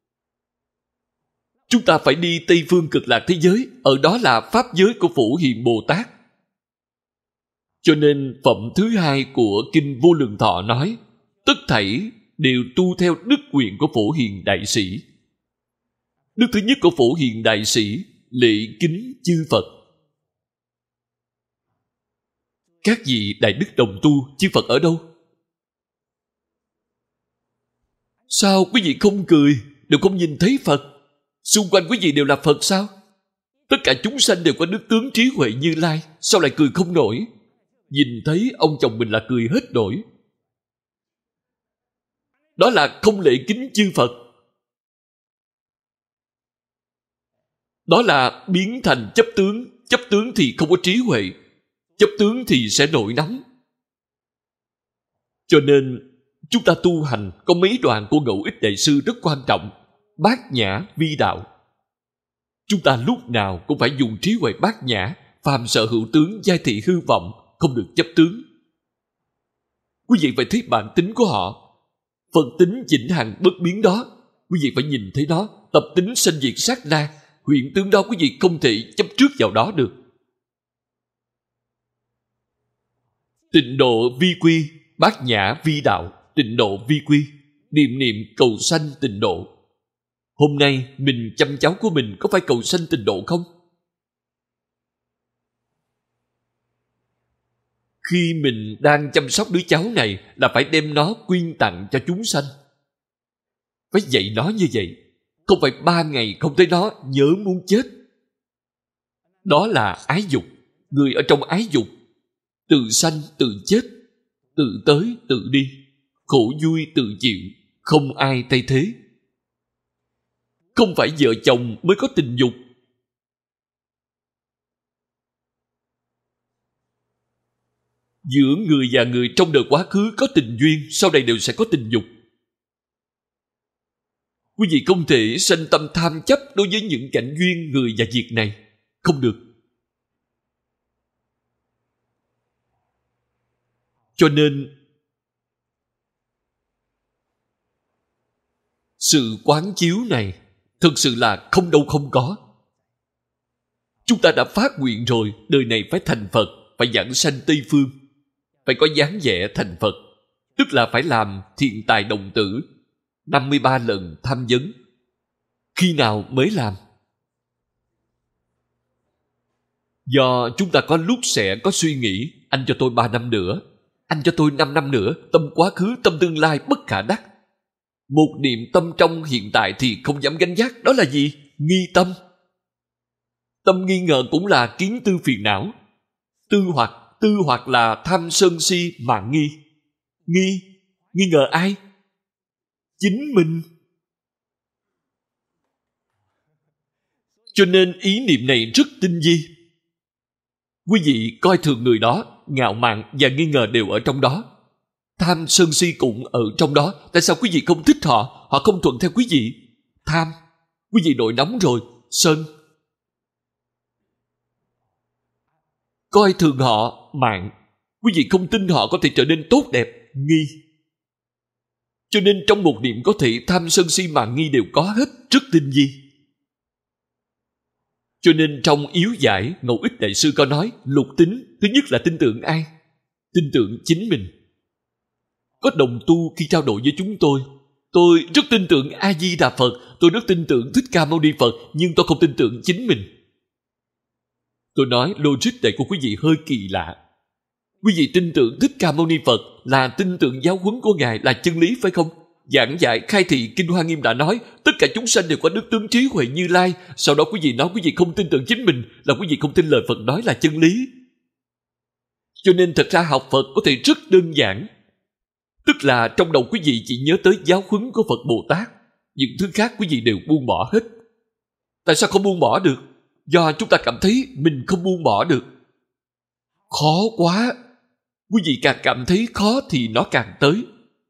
Chúng ta phải đi Tây Phương Cực Lạc thế giới, ở đó là pháp giới của Phổ Hiền Bồ Tát. Cho nên phẩm thứ 2 của Kinh Vô Lượng Thọ nói, tất thảy đều tu theo đức nguyện của Phổ Hiền Đại Sĩ. Đức thứ nhất của Phổ Hiền Đại Sĩ, lễ kính chư Phật. Các vị đại đức đồng tu, chư Phật ở đâu? Sao quý vị không cười, đều không nhìn thấy Phật? Xung quanh quý vị đều là Phật sao? Tất cả chúng sanh đều có đức tướng trí huệ Như Lai, sao lại cười không nổi? Nhìn thấy ông chồng mình là cười hết nổi. Đó là không lễ kính chư Phật. Đó là biến thành chấp tướng. Chấp tướng thì không có trí huệ, chấp tướng thì sẽ nổi nóng. Cho nên chúng ta tu hành có mấy đoạn của Ngẫu Ích Đại Sư rất quan trọng. Bát nhã vi đạo. Chúng ta lúc nào cũng phải dùng trí huệ bát nhã, phàm sở hữu tướng giai thị hư vọng, không được chấp tướng. Quý vị phải thấy bản tính của họ. Phật tính vĩnh hằng bất biến đó, quý vị phải nhìn thấy nó. Tập tính sanh diệt sát na, hiện tướng đó quý vị không thể chấp trước vào đó được. Tịnh độ vi quy, bát nhã vi đạo. Tịnh độ vi quy, niệm niệm cầu sanh tịnh độ. Hôm nay mình chăm cháu của mình có phải cầu sanh tịnh độ không? Khi mình đang chăm sóc đứa cháu này là phải đem nó quyên tặng cho chúng sanh. Phải dạy nó như vậy. Không phải 3 ngày không thấy nó nhớ muốn chết. Đó là ái dục. Người ở trong ái dục, tự sanh tự chết, tự tới tự đi, khổ vui tự chịu, không ai thay thế. Không phải vợ chồng mới có tình dục. Giữa người và người trong đời quá khứ có tình duyên, sau này đều sẽ có tình dục. Quý vị không thể sanh tâm tham chấp đối với những cảnh duyên người và việc này. Không được. Cho nên sự quán chiếu này thực sự là không đâu không có. Chúng ta đã phát nguyện rồi, đời này phải thành Phật, phải giảng sanh Tây Phương, phải có dáng vẻ thành Phật, tức là phải làm thiện tài đồng tử 53 lần tham vấn. Khi nào mới làm? Do chúng ta có lúc sẽ có suy nghĩ, anh cho tôi 3 năm nữa, anh cho tôi 5 năm nữa, tâm quá khứ, tâm tương lai bất khả đắc. Một niệm tâm trong hiện tại thì không dám gánh vác. Đó là gì? Nghi tâm. Tâm nghi ngờ cũng là kiến tư phiền não. Tư hoặc là tham sân si mạn nghi. Nghi ngờ ai? Chính mình. Cho nên ý niệm này rất tinh vi. Quý vị coi thường người đó, ngạo mạn và nghi ngờ đều ở trong đó. Tham sân si cũng ở trong đó. Tại sao quý vị không thích họ? Họ không thuận theo quý vị. Tham, quý vị nổi nóng rồi. Sân, coi thường họ. Mạn, quý vị không tin họ có thể trở nên tốt đẹp. Nghi, cho nên trong một niệm có thể tham sân si mạn nghi đều có hết, rất tinh vi. Cho nên trong yếu giải, Ngẫu Ích Đại Sư có nói lục tính. Thứ nhất là tin tưởng ai? Tin tưởng chính mình. Có đồng tu khi trao đổi với chúng tôi rất tin tưởng A Di Đà Phật, tôi rất tin tưởng Thích Ca Mâu Ni Phật, nhưng tôi không tin tưởng chính mình. Tôi nói logic này của quý vị hơi kỳ lạ. Quý vị tin tưởng Thích Ca Mâu Ni Phật là tin tưởng giáo huấn của Ngài là chân lý phải không? giảng giải khai thị Kinh Hoa Nghiêm đã nói tất cả chúng sanh đều có đức tướng trí huệ Như Lai. Sau đó quý vị nói quý vị không tin tưởng chính mình, là quý vị không tin lời Phật nói là chân lý. Cho nên thật ra học Phật có thể rất đơn giản. Tức là trong đầu quý vị chỉ nhớ tới giáo huấn của Phật Bồ Tát, những thứ khác quý vị đều buông bỏ hết. Tại sao không buông bỏ được? Do chúng ta cảm thấy mình không buông bỏ được. Khó quá. Quý vị càng cảm thấy khó thì nó càng tới.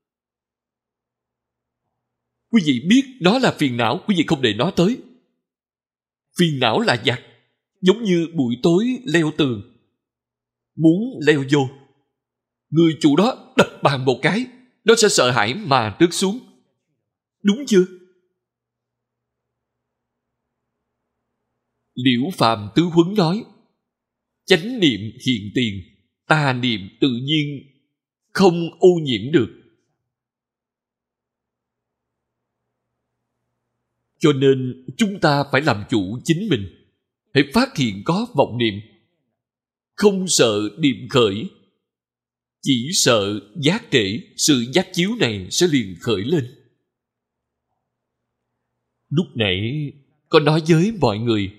Quý vị biết nó là phiền não, quý vị không để nó tới. Phiền não là giặc, giống như buổi tối leo tường, muốn leo vô, người chủ đó đập bàn một cái, nó sẽ sợ hãi mà rớt xuống. Đúng chưa? Liễu Phàm Tứ Huấn nói, chánh niệm hiện tiền, tà niệm tự nhiên không ô nhiễm được. Cho nên chúng ta phải làm chủ chính mình. Hãy phát hiện có vọng niệm, không sợ niệm khởi, chỉ sợ giác trễ, sự giác chiếu này sẽ liền khởi lên. Lúc nãy có nói với mọi người,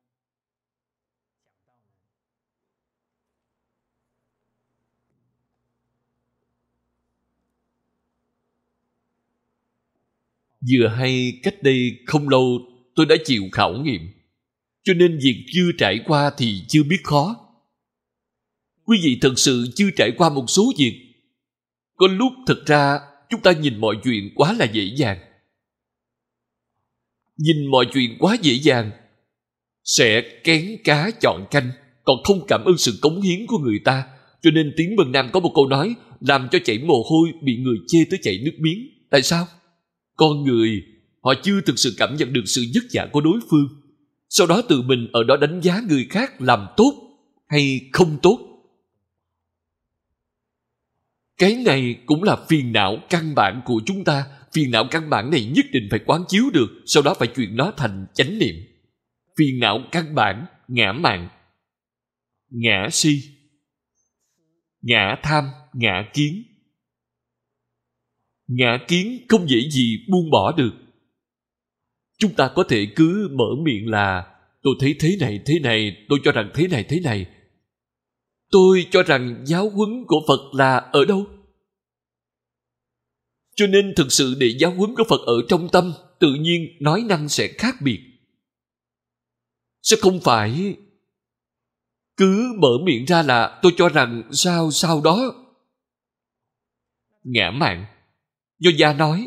vừa hay cách đây không lâu tôi đã chịu khảo nghiệm, cho nên việc chưa trải qua thì chưa biết khó. Quý vị thật sự chưa trải qua một số việc. Có lúc thật ra chúng ta nhìn mọi chuyện quá là dễ dàng. Nhìn mọi chuyện quá dễ dàng sẽ kén cá chọn canh, còn không cảm ơn sự cống hiến của người ta. Cho nên Tiếng Vân Nam có một câu nói, làm cho chảy mồ hôi bị người chê tới chảy nước miếng. Tại sao? Con người họ chưa thực sự cảm nhận được sự vất vả của đối phương, sau đó tự mình ở đó đánh giá người khác làm tốt hay không tốt. Cái này cũng là phiền não căn bản của chúng ta. Phiền não căn bản này nhất định phải quán chiếu được, sau đó phải chuyển nó thành chánh niệm. Phiền não căn bản, ngã mạn, ngã si, ngã tham, ngã kiến. Ngã kiến không dễ gì buông bỏ được. Chúng ta có thể cứ mở miệng là tôi thấy thế này, tôi cho rằng thế này. Tôi cho rằng giáo huấn của Phật là ở đâu? Cho nên thực sự để giáo huấn của Phật ở trong tâm, tự nhiên nói năng sẽ khác biệt. Sẽ không phải cứ mở miệng ra là tôi cho rằng sao đó. Ngã mạn. Do gia nói,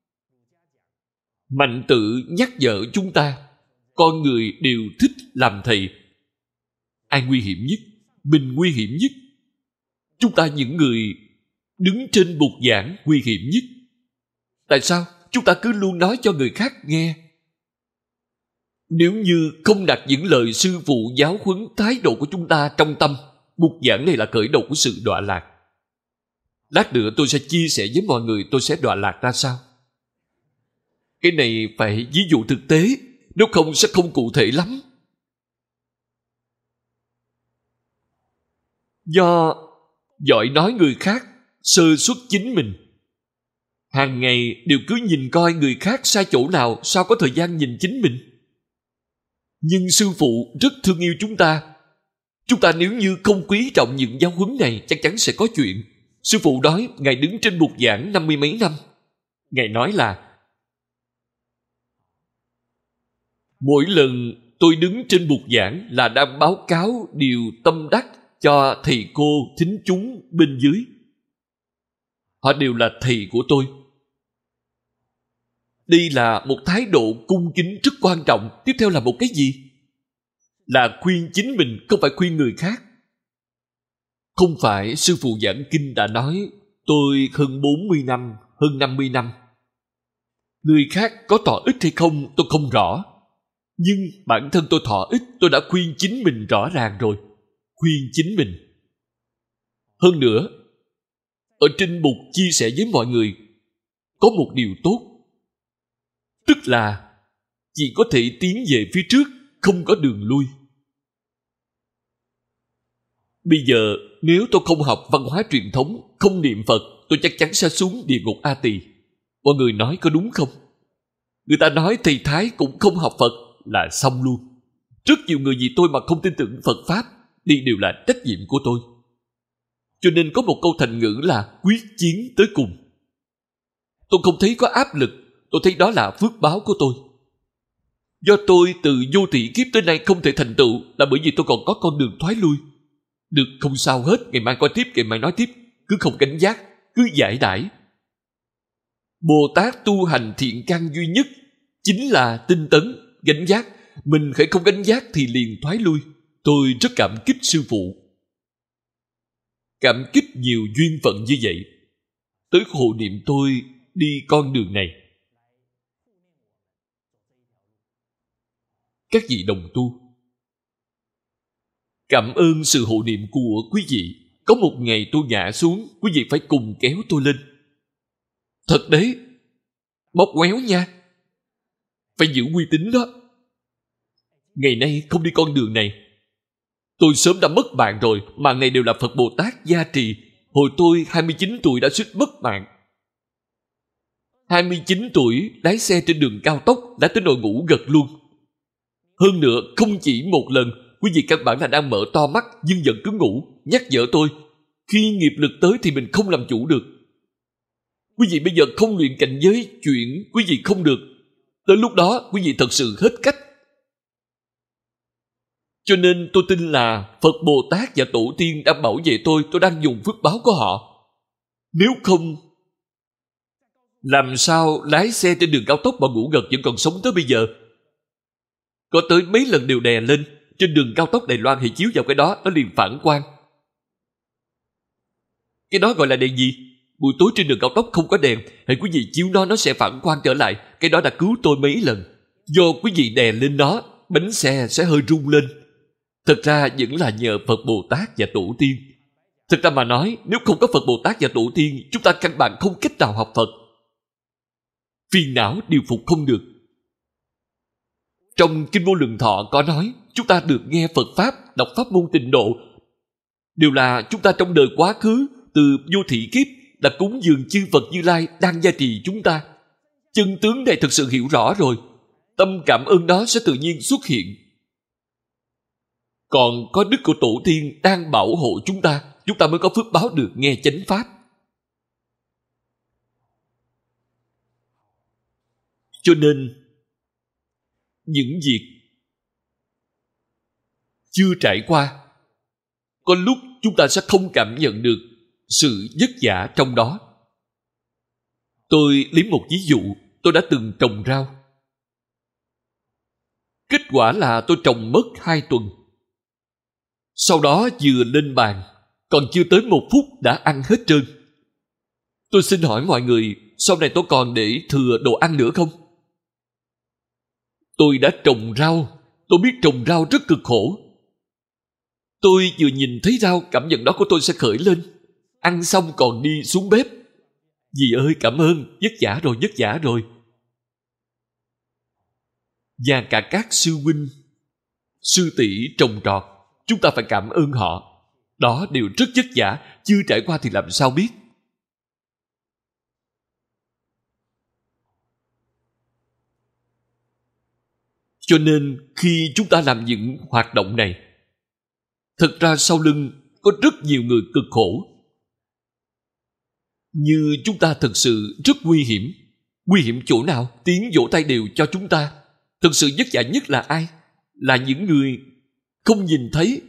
Mạnh Tự nhắc nhở chúng ta, con người đều thích làm thầy. Ai nguy hiểm nhất? Mình nguy hiểm nhất. Chúng ta những người đứng trên bục giảng nguy hiểm nhất. Tại sao? Chúng ta cứ luôn nói cho người khác nghe. Nếu như không đặt những lời sư phụ giáo huấn, thái độ của chúng ta trong tâm, bục giảng này là khởi đầu của sự đọa lạc. Lát nữa tôi sẽ chia sẻ với mọi người tôi sẽ đọa lạc ra sao. Cái này phải ví dụ thực tế, nếu không sẽ không cụ thể lắm. Do giỏi nói người khác, sơ suất chính mình. Hàng ngày đều cứ nhìn coi người khác sai chỗ nào, sao có thời gian nhìn chính mình. Nhưng sư phụ rất thương yêu chúng ta. Chúng ta nếu như không quý trọng những giáo huấn này, chắc chắn sẽ có chuyện. Sư phụ nói, Ngài đứng trên bục giảng 50 mấy năm. Ngài nói là mỗi lần tôi đứng trên bục giảng là đang báo cáo điều tâm đắc cho thầy cô thính chúng bên dưới. Họ đều là thầy của tôi. Đây là một thái độ cung kính rất quan trọng. Tiếp theo là một cái gì? Là khuyên chính mình, không phải khuyên người khác. Không phải sư phụ giảng kinh đã nói tôi hơn 40 năm, hơn 50 năm. Người khác có thọ ích hay không tôi không rõ. Nhưng bản thân tôi thọ ích, tôi đã khuyên chính mình rõ ràng rồi. Khuyên chính mình. Hơn nữa, ở trên bục chia sẻ với mọi người có một điều tốt. Tức là chỉ có thể tiến về phía trước, không có đường lui. Bây giờ nếu tôi không học văn hóa truyền thống, không niệm Phật, tôi chắc chắn sẽ xuống địa ngục A Tỳ. Mọi người nói có đúng không? Người ta nói thầy Thái cũng không học Phật là xong luôn. Rất nhiều người vì tôi mà không tin tưởng Phật Pháp, đây đều là trách nhiệm của tôi. Cho nên có một câu thành ngữ là quyết chiến tới cùng. Tôi không thấy có áp lực, tôi thấy đó là phước báo của tôi. Do tôi từ vô thị kiếp tới nay không thể thành tựu là bởi vì tôi còn có con đường thoái lui. Được, không sao hết, ngày mai coi tiếp, ngày mai nói tiếp. Cứ không cảnh giác, cứ giải đãi. Bồ Tát tu hành thiện căn duy nhất chính là tinh tấn, gánh giác. Mình phải không gánh giác thì liền thoái lui. Tôi rất cảm kích sư phụ. Cảm kích nhiều duyên phận như vậy, tới hộ niệm tôi đi con đường này. Các vị đồng tu, cảm ơn sự hộ niệm của quý vị. Có một ngày tôi ngã xuống, quý vị phải cùng kéo tôi lên. Thật đấy, bóp quéo nha. Phải giữ uy tín đó. Ngày nay không đi con đường này, tôi sớm đã mất mạng rồi. Mạng này đều là Phật Bồ Tát gia trì. Hồi tôi 29 tuổi đã suýt mất mạng. 29 tuổi lái xe trên đường cao tốc đã tới nỗi ngủ gật luôn. Hơn nữa không chỉ một lần, quý vị căn bản là đang mở to mắt nhưng vẫn cứ ngủ, nhắc nhở tôi. Khi nghiệp lực tới thì mình không làm chủ được. Quý vị bây giờ không luyện cảnh giới, chuyện quý vị không được. Tới lúc đó quý vị thật sự hết cách. Cho nên tôi tin là Phật Bồ Tát và Tổ tiên đang bảo vệ tôi đang dùng phước báo của họ. Nếu không, làm sao lái xe trên đường cao tốc mà ngủ gật vẫn còn sống tới bây giờ? Có tới mấy lần đều đè lên. Trên đường cao tốc Đài Loan thì chiếu vào cái đó, nó liền phản quang. Cái đó gọi là đèn gì? Buổi tối trên đường cao tốc không có đèn, hãy quý vị chiếu nó sẽ phản quang trở lại. Cái đó đã cứu tôi mấy lần. Do quý vị đè lên nó, bánh xe sẽ hơi rung lên. Thật ra vẫn là nhờ Phật Bồ Tát và Tổ tiên. Thật ra mà nói, nếu không có Phật Bồ Tát và Tổ tiên, chúng ta căn bản không cách nào học Phật. Phiền não điều phục không được. Trong Kinh Vô Lượng Thọ có nói, chúng ta được nghe Phật Pháp, đọc Pháp môn Tịnh Độ, đều là chúng ta trong đời quá khứ, từ vô thị kiếp, đã cúng dường chư Phật Như Lai đang gia trì chúng ta. Chân tướng này thực sự hiểu rõ rồi, tâm cảm ơn đó sẽ tự nhiên xuất hiện. Còn có đức của Tổ tiên đang bảo hộ chúng ta mới có phước báo được nghe chánh Pháp. Cho nên, những việc chưa trải qua, có lúc chúng ta sẽ không cảm nhận được sự vất vả trong đó. Tôi lấy một ví dụ, tôi đã từng trồng rau. Kết quả là tôi trồng mất 2 tuần. Sau đó vừa lên bàn, còn chưa tới 1 phút đã ăn hết trơn. Tôi xin hỏi mọi người, sau này tôi còn để thừa đồ ăn nữa không? Tôi đã trồng rau, tôi biết trồng rau rất cực khổ. Tôi vừa nhìn thấy rau, cảm nhận đó của tôi sẽ khởi lên. Ăn xong còn đi xuống bếp. Dì ơi cảm ơn, vất vả rồi. Và cả các sư huynh, sư tỷ trồng trọt, chúng ta phải cảm ơn họ. Đó đều rất vất vả, chưa trải qua thì làm sao biết. Cho nên khi chúng ta làm những hoạt động này, thực ra sau lưng có rất nhiều người cực khổ. Như chúng ta thực sự rất nguy hiểm. Nguy hiểm chỗ nào? Tiếng vỗ tay đều cho chúng ta. Thực sự vất vả nhất là ai? Là những người không nhìn thấy,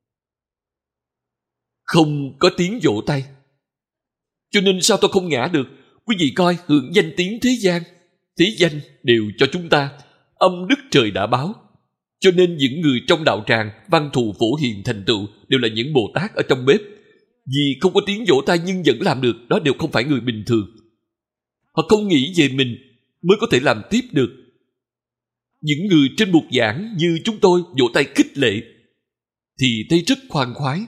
không có tiếng vỗ tay. Cho nên sao tôi không ngã được? Quý vị coi, hưởng danh tiếng thế gian, thế danh đều cho chúng ta. Âm đức trời đã báo. Cho nên những người trong đạo tràng, văn thù phổ hiền thành tựu đều là những Bồ Tát ở trong bếp. Vì không có tiếng vỗ tay nhưng vẫn làm được, đó đều không phải người bình thường. Họ không nghĩ về mình mới có thể làm tiếp được. Những người trên bục giảng như chúng tôi vỗ tay khích lệ thì thấy rất khoan khoái.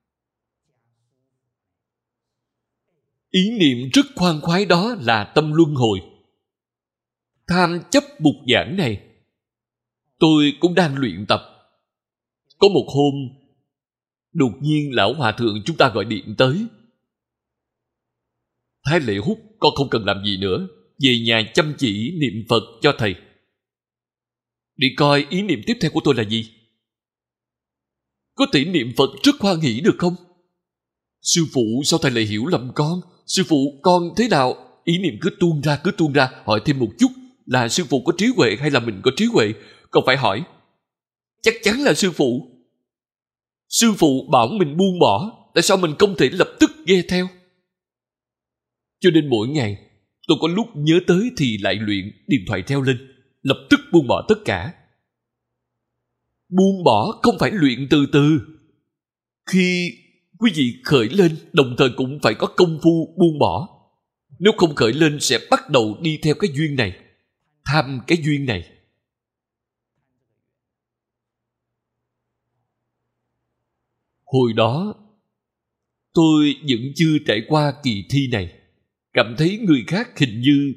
Ý niệm rất khoan khoái đó là tâm luân hồi. Tham chấp bục giảng này tôi cũng đang luyện tập. Có một hôm đột nhiên lão hòa thượng chúng ta gọi điện tới. Thái Lệ Hút, con không cần làm gì nữa, về nhà chăm chỉ niệm Phật cho thầy. Đi coi ý niệm tiếp theo của tôi là gì? Có thể niệm Phật rất hoan hỷ được không? Sư phụ, sao thầy lại hiểu lầm con? Sư phụ, con thế nào? Ý niệm cứ tuôn ra. Hỏi thêm một chút, là sư phụ có trí huệ hay là mình có trí huệ? Con phải hỏi. Chắc chắn là sư phụ. Sư phụ bảo mình buông bỏ, tại sao mình không thể lập tức nghe theo? Cho nên mỗi ngày, tôi có lúc nhớ tới thì lại luyện điện thoại reo lên, lập tức buông bỏ tất cả. Buông bỏ không phải luyện từ từ. Khi quý vị khởi lên, đồng thời cũng phải có công phu buông bỏ. Nếu không khởi lên sẽ bắt đầu đi theo cái duyên này, tham cái duyên này. Hồi đó, tôi vẫn chưa trải qua kỳ thi này, cảm thấy người khác hình như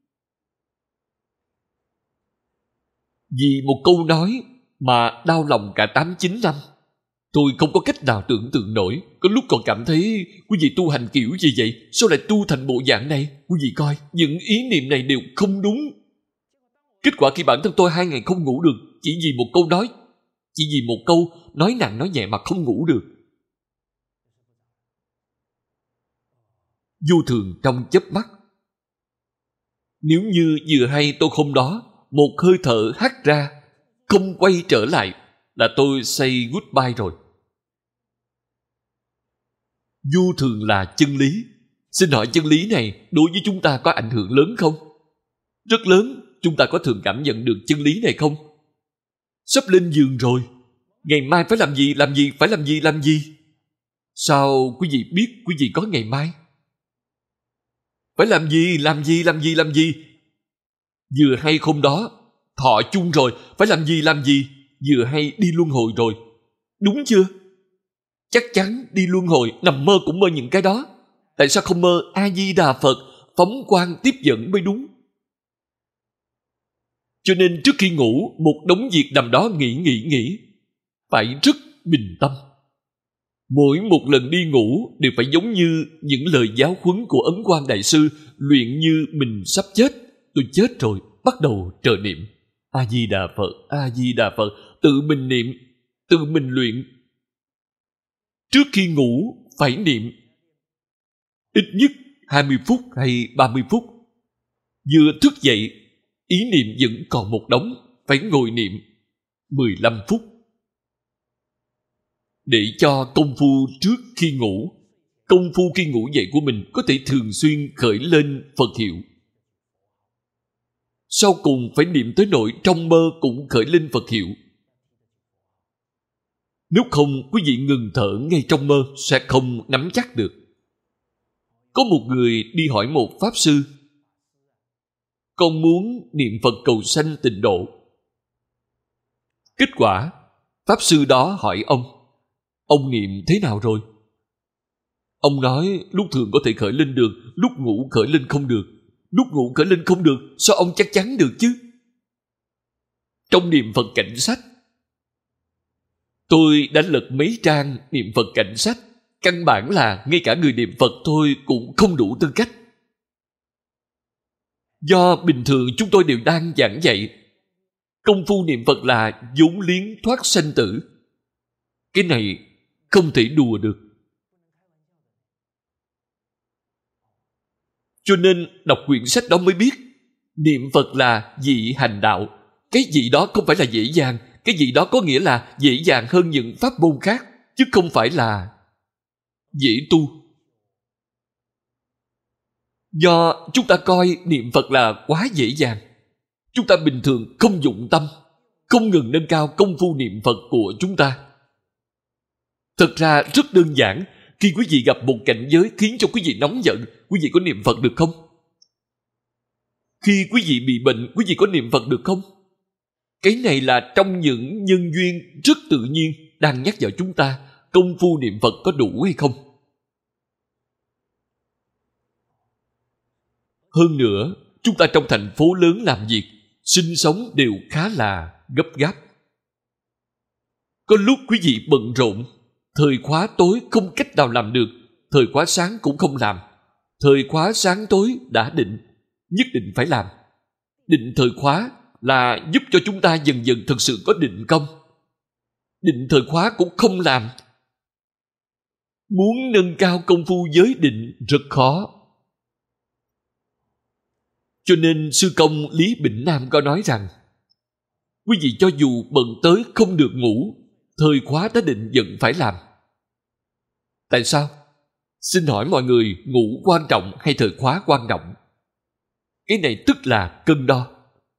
vì một câu nói mà đau lòng cả 8-9 năm. Tôi không có cách nào tưởng tượng nổi. Có lúc còn cảm thấy quý vị tu hành kiểu gì vậy? Sao lại tu thành bộ dạng này? Quý vị coi, những ý niệm này đều không đúng. Kết quả khi bản thân tôi 2 ngày không ngủ được, chỉ vì một câu nói, chỉ vì một câu nói nặng nói nhẹ mà không ngủ được. Vô thường trong chớp mắt. Nếu như vừa hay tôi hôm đó một hơi thở hắt ra, không quay trở lại, là tôi say goodbye rồi. Vô thường là chân lý. Xin hỏi chân lý này đối với chúng ta có ảnh hưởng lớn không? Rất lớn. Chúng ta có thường cảm nhận được chân lý này không? Sắp lên giường rồi, ngày mai phải làm gì, làm gì? Sao quý vị biết quý vị có ngày mai? Phải làm gì? Vừa hay hôm đó thọ chung rồi, phải làm gì? Vừa hay đi luân hồi rồi. Đúng chưa? Chắc chắn đi luân hồi, nằm mơ cũng mơ những cái đó. Tại sao không mơ A-di-đà Phật, phóng quang tiếp dẫn mới đúng? Cho nên trước khi ngủ, một đống việc nằm đó nghĩ, phải rất bình tâm. Mỗi một lần đi ngủ đều phải giống như những lời giáo huấn của Ấn Quang Đại Sư, luyện như mình sắp chết. Tôi chết rồi, bắt đầu trợ niệm. A-di-đà Phật, tự mình niệm, tự mình luyện. Trước khi ngủ phải niệm ít nhất 20 phút hay 30 phút. Vừa thức dậy, ý niệm vẫn còn một đống, phải ngồi niệm 15 phút. Để cho công phu trước khi ngủ, công phu khi ngủ dậy của mình có thể thường xuyên khởi lên Phật hiệu. Sau cùng phải niệm tới nỗi trong mơ cũng khởi lên Phật hiệu. Nếu không, quý vị ngừng thở ngay trong mơ sẽ không nắm chắc được. Có một người đi hỏi một Pháp Sư: con muốn niệm Phật cầu sanh tịnh độ. Kết quả, Pháp Sư đó hỏi ông niệm thế nào rồi? Ông nói lúc thường có thể khởi lên được, lúc ngủ khởi lên không được. Lúc ngủ khởi lên không được, sao ông chắc chắn được chứ? Trong niệm Phật cảnh sách, tôi đã lật mấy trang niệm Phật cảnh sách. Căn bản là ngay cả người niệm Phật thôi cũng không đủ tư cách. Do bình thường chúng tôi đều đang giảng dạy công phu niệm Phật là vốn liếng thoát sanh tử. Cái này không thể đùa được. Cho nên đọc quyển sách đó mới biết niệm Phật là dị hành đạo. Cái dị đó không phải là dễ dàng. Cái dị đó có nghĩa là dễ dàng hơn những pháp môn khác, chứ không phải là dễ tu. Do chúng ta coi niệm Phật là quá dễ dàng, chúng ta bình thường không dụng tâm, không ngừng nâng cao công phu niệm Phật của chúng ta. Thật ra rất đơn giản. Khi quý vị gặp một cảnh giới khiến cho quý vị nóng giận, quý vị có niệm Phật được không? Khi quý vị bị bệnh, quý vị có niệm Phật được không? Cái này là trong những nhân duyên rất tự nhiên đang nhắc nhở chúng ta công phu niệm Phật có đủ hay không. Hơn nữa, chúng ta trong thành phố lớn làm việc, sinh sống đều khá là gấp gáp. Có lúc quý vị bận rộn, thời khóa tối không cách nào làm được, thời khóa sáng cũng không làm, thời khóa sáng tối đã định, nhất định phải làm. Định thời khóa là giúp cho chúng ta dần dần thực sự có định công. Định thời khóa cũng không làm. Muốn nâng cao công phu giới định rất khó. Cho nên sư công Lý Bỉnh Nam có nói rằng, quý vị cho dù bận tới không được ngủ, thời khóa đã định vẫn phải làm. Tại sao? Xin hỏi mọi người, ngủ quan trọng hay thời khóa quan trọng? Cái này tức là cân đo.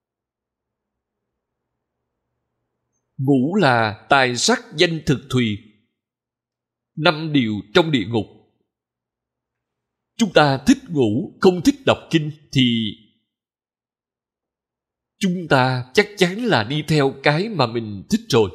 Ngủ là tài sắc danh thực thùy, 5 điều trong địa ngục. Chúng ta thích ngủ, không thích đọc kinh thì chúng ta chắc chắn là đi theo cái mà mình thích rồi.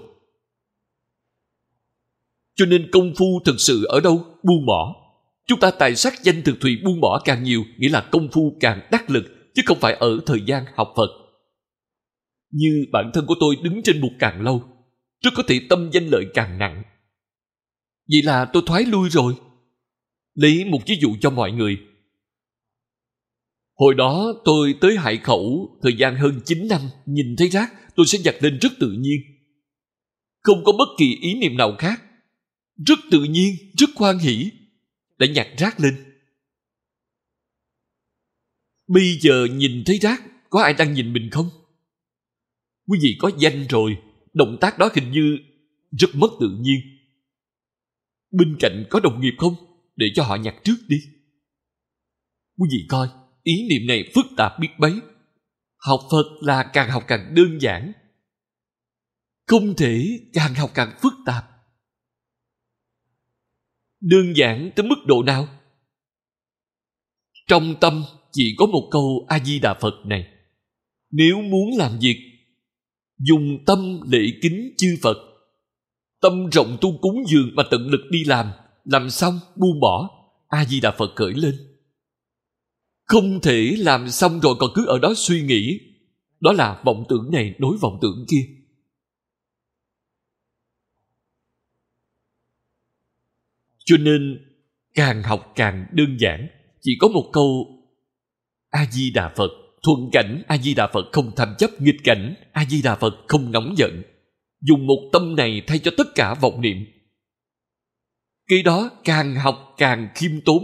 Cho nên công phu thực sự ở đâu? Buông bỏ. Chúng ta tài sắc danh thực thùy buông bỏ càng nhiều, nghĩa là công phu càng đắc lực, chứ không phải ở thời gian học Phật. Như bản thân của tôi đứng trên bục càng lâu, rất có thể tâm danh lợi càng nặng. Vậy là tôi thoái lui rồi. Lấy một ví dụ cho mọi người. Hồi đó tôi tới Hải Khẩu thời gian hơn 9 năm, nhìn thấy rác tôi sẽ nhặt lên rất tự nhiên. Không có bất kỳ ý niệm nào khác. Rất tự nhiên, rất hoan hỷ đã nhặt rác lên. Bây giờ nhìn thấy rác, có ai đang nhìn mình không? Quý vị có danh rồi, động tác đó hình như rất mất tự nhiên. Bên cạnh có đồng nghiệp không? Để cho họ nhặt trước đi. Quý vị coi, ý niệm này phức tạp biết bấy. Học Phật là càng học càng đơn giản, không thể càng học càng phức tạp. Đơn giản tới mức độ nào? Trong tâm chỉ có một câu A-di-đà Phật này. Nếu muốn làm việc, dùng tâm lễ kính chư Phật, tâm rộng tu cúng dường mà tận lực đi làm xong buông bỏ, A-di-đà Phật khởi lên. Không thể làm xong rồi còn cứ ở đó suy nghĩ. Đó là vọng tưởng này đối vọng tưởng kia. Cho nên càng học càng đơn giản. Chỉ có một câu A-di-đà Phật, thuận cảnh A-di-đà Phật, không tham chấp, nghịch cảnh A-di-đà Phật, không nóng giận. Dùng một tâm này thay cho tất cả vọng niệm. Cái đó càng học càng khiêm tốn.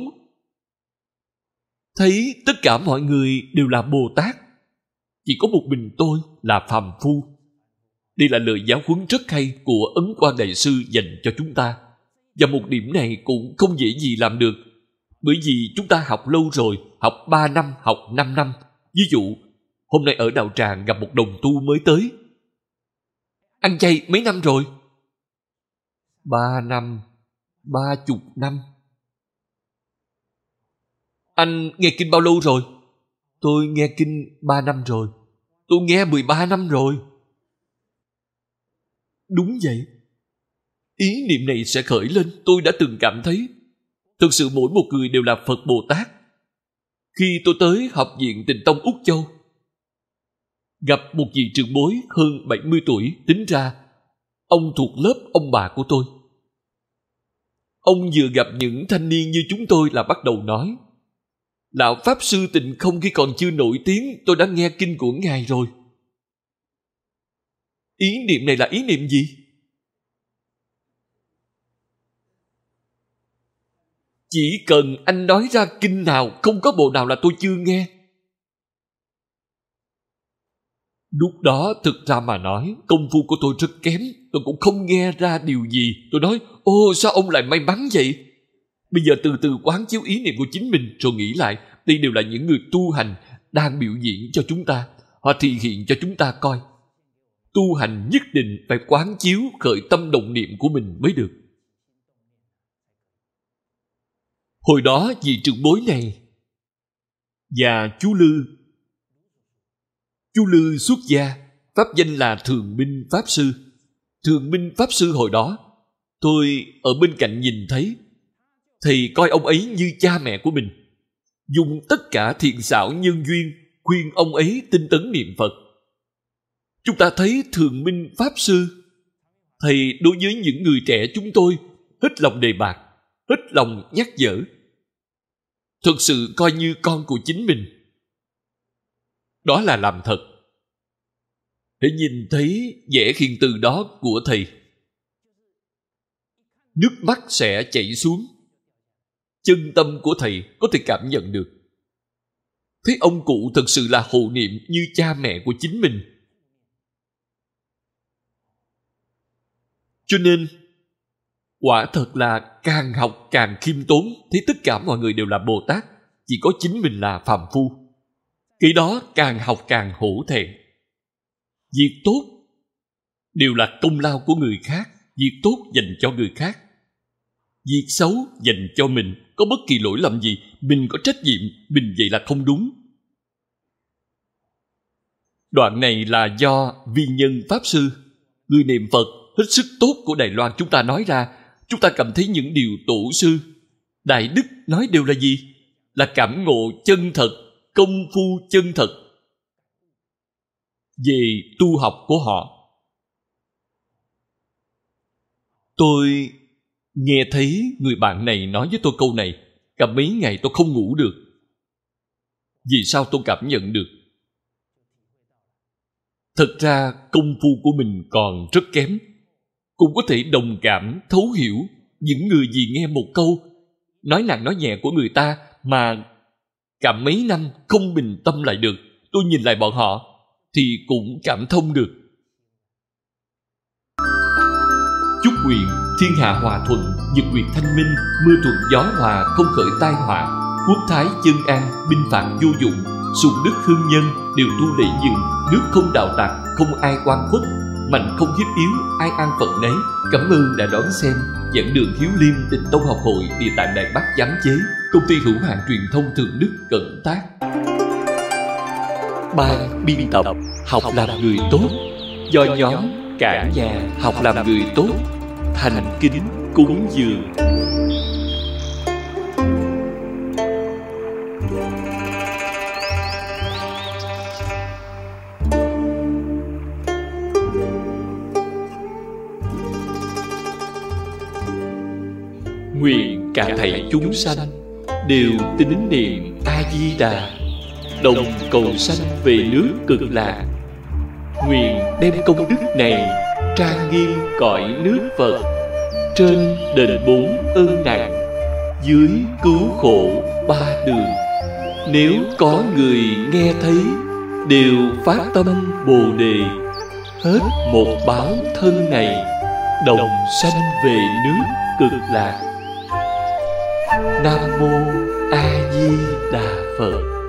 Thấy tất cả mọi người đều là Bồ Tát, chỉ có một mình tôi là phàm phu. Đây là lời giáo huấn rất hay của Ấn Quang Đại Sư dành cho chúng ta. Và một điểm này cũng không dễ gì làm được, bởi vì chúng ta học lâu rồi, học 3 năm, học 5 năm. Ví dụ, hôm nay ở Đạo Tràng gặp một đồng tu mới tới. Ăn chay mấy năm rồi? 3 năm, 30 năm. Anh nghe kinh bao lâu rồi? Tôi nghe kinh 3 năm rồi. Tôi nghe 13 năm rồi. Đúng vậy. Ý niệm này sẽ khởi lên. Tôi đã từng cảm thấy thực sự mỗi một người đều là Phật Bồ Tát. Khi tôi tới học viện Tịnh Tông Úc Châu, gặp một vị trưởng bối hơn 70 tuổi, tính ra ông thuộc lớp ông bà của tôi. Ông vừa gặp những thanh niên như chúng tôi là bắt đầu nói: Lão Pháp Sư Tịnh Không khi còn chưa nổi tiếng, tôi đã nghe kinh của Ngài rồi. Ý niệm này là ý niệm gì? Chỉ cần anh nói ra kinh nào, không có bộ nào là tôi chưa nghe. Lúc đó thực ra mà nói, công phu của tôi rất kém, tôi cũng không nghe ra điều gì. Tôi nói: Ô, sao ông lại may mắn vậy? Bây giờ từ từ quán chiếu ý niệm của chính mình, rồi nghĩ lại, đây đều là những người tu hành đang biểu diễn cho chúng ta. Họ thể hiện cho chúng ta coi. Tu hành nhất định phải quán chiếu khởi tâm động niệm của mình mới được. Hồi đó vị trưởng bối này và chú Lư xuất gia, pháp danh là Thường Minh Pháp Sư. Thường Minh Pháp Sư hồi đó, tôi ở bên cạnh nhìn thấy, thì coi ông ấy như cha mẹ của mình, dùng tất cả thiện xảo nhân duyên khuyên ông ấy tinh tấn niệm Phật. Chúng ta thấy Thường Minh Pháp Sư, thầy đối với những người trẻ chúng tôi hết lòng đề bạt, hết lòng nhắc nhở, thực sự coi như con của chính mình. Đó là làm thật. Hãy nhìn thấy vẻ khiêm từ đó của thầy, nước mắt sẽ chảy xuống. Chân tâm của thầy có thể cảm nhận được. Thấy ông cụ thật sự là hộ niệm như cha mẹ của chính mình. Cho nên quả thật là càng học càng khiêm tốn. Thấy tất cả mọi người đều là Bồ Tát, chỉ có chính mình là phàm phu. Cái đó càng học càng hổ thẹn. Việc tốt đều là công lao của người khác. Việc tốt dành cho người khác, việc xấu dành cho mình. Có bất kỳ lỗi lầm gì, mình có trách nhiệm, mình vậy là không đúng. Đoạn này là do Vi Nhân Pháp Sư, người niệm Phật hết sức tốt của Đài Loan, chúng ta nói ra. Chúng ta cảm thấy những điều tổ sư Đại Đức nói đều là gì? Là cảm ngộ chân thật, công phu chân thật về tu học của họ. Tôi nghe thấy người bạn này nói với tôi câu này, cả mấy ngày tôi không ngủ được. Vì sao tôi cảm nhận được? Thật ra công phu của mình còn rất kém. Cũng có thể đồng cảm, thấu hiểu những người gì nghe một câu nói nặng nói nhẹ của người ta mà cả mấy năm không bình tâm lại được. Tôi nhìn lại bọn họ thì cũng cảm thông được. Chúc nguyện thiên hạ hòa thuận, nhật nguyệt thanh minh, mưa thuận gió hòa, không khởi tai họa, quốc thái dân an, binh phạt vô dụng, sùng đức hương nhân, đều tu lễ nhường, nước không đào tạc, không ai oan khuất, mạnh không hiếp yếu, ai an phận nấy. Cảm ơn đã đón xem giảng đường Hiếu Liêm Tịnh Tông Học hội Địa Tạng Đại Bát Giám chế, công ty hữu hạn truyền thông Thượng Đức Cận Tác. Ban biên tập Học làm người tốt, do nhóm Cả nhà học làm người tốt thành kính cúng dường. Nguyện cả thảy chúng sanh đều tín niệm A Di Đà, đồng cầu sanh về nước Cực Lạc. Nguyện đem công đức này trang nghiêm cõi nước Phật, trên đền bốn ơn nặng, dưới cứu khổ ba đường. Nếu có người nghe thấy, đều phát tâm Bồ Đề, hết một báo thân này, đồng sanh về nước Cực Lạc. Nam mô A Di Đà Phật.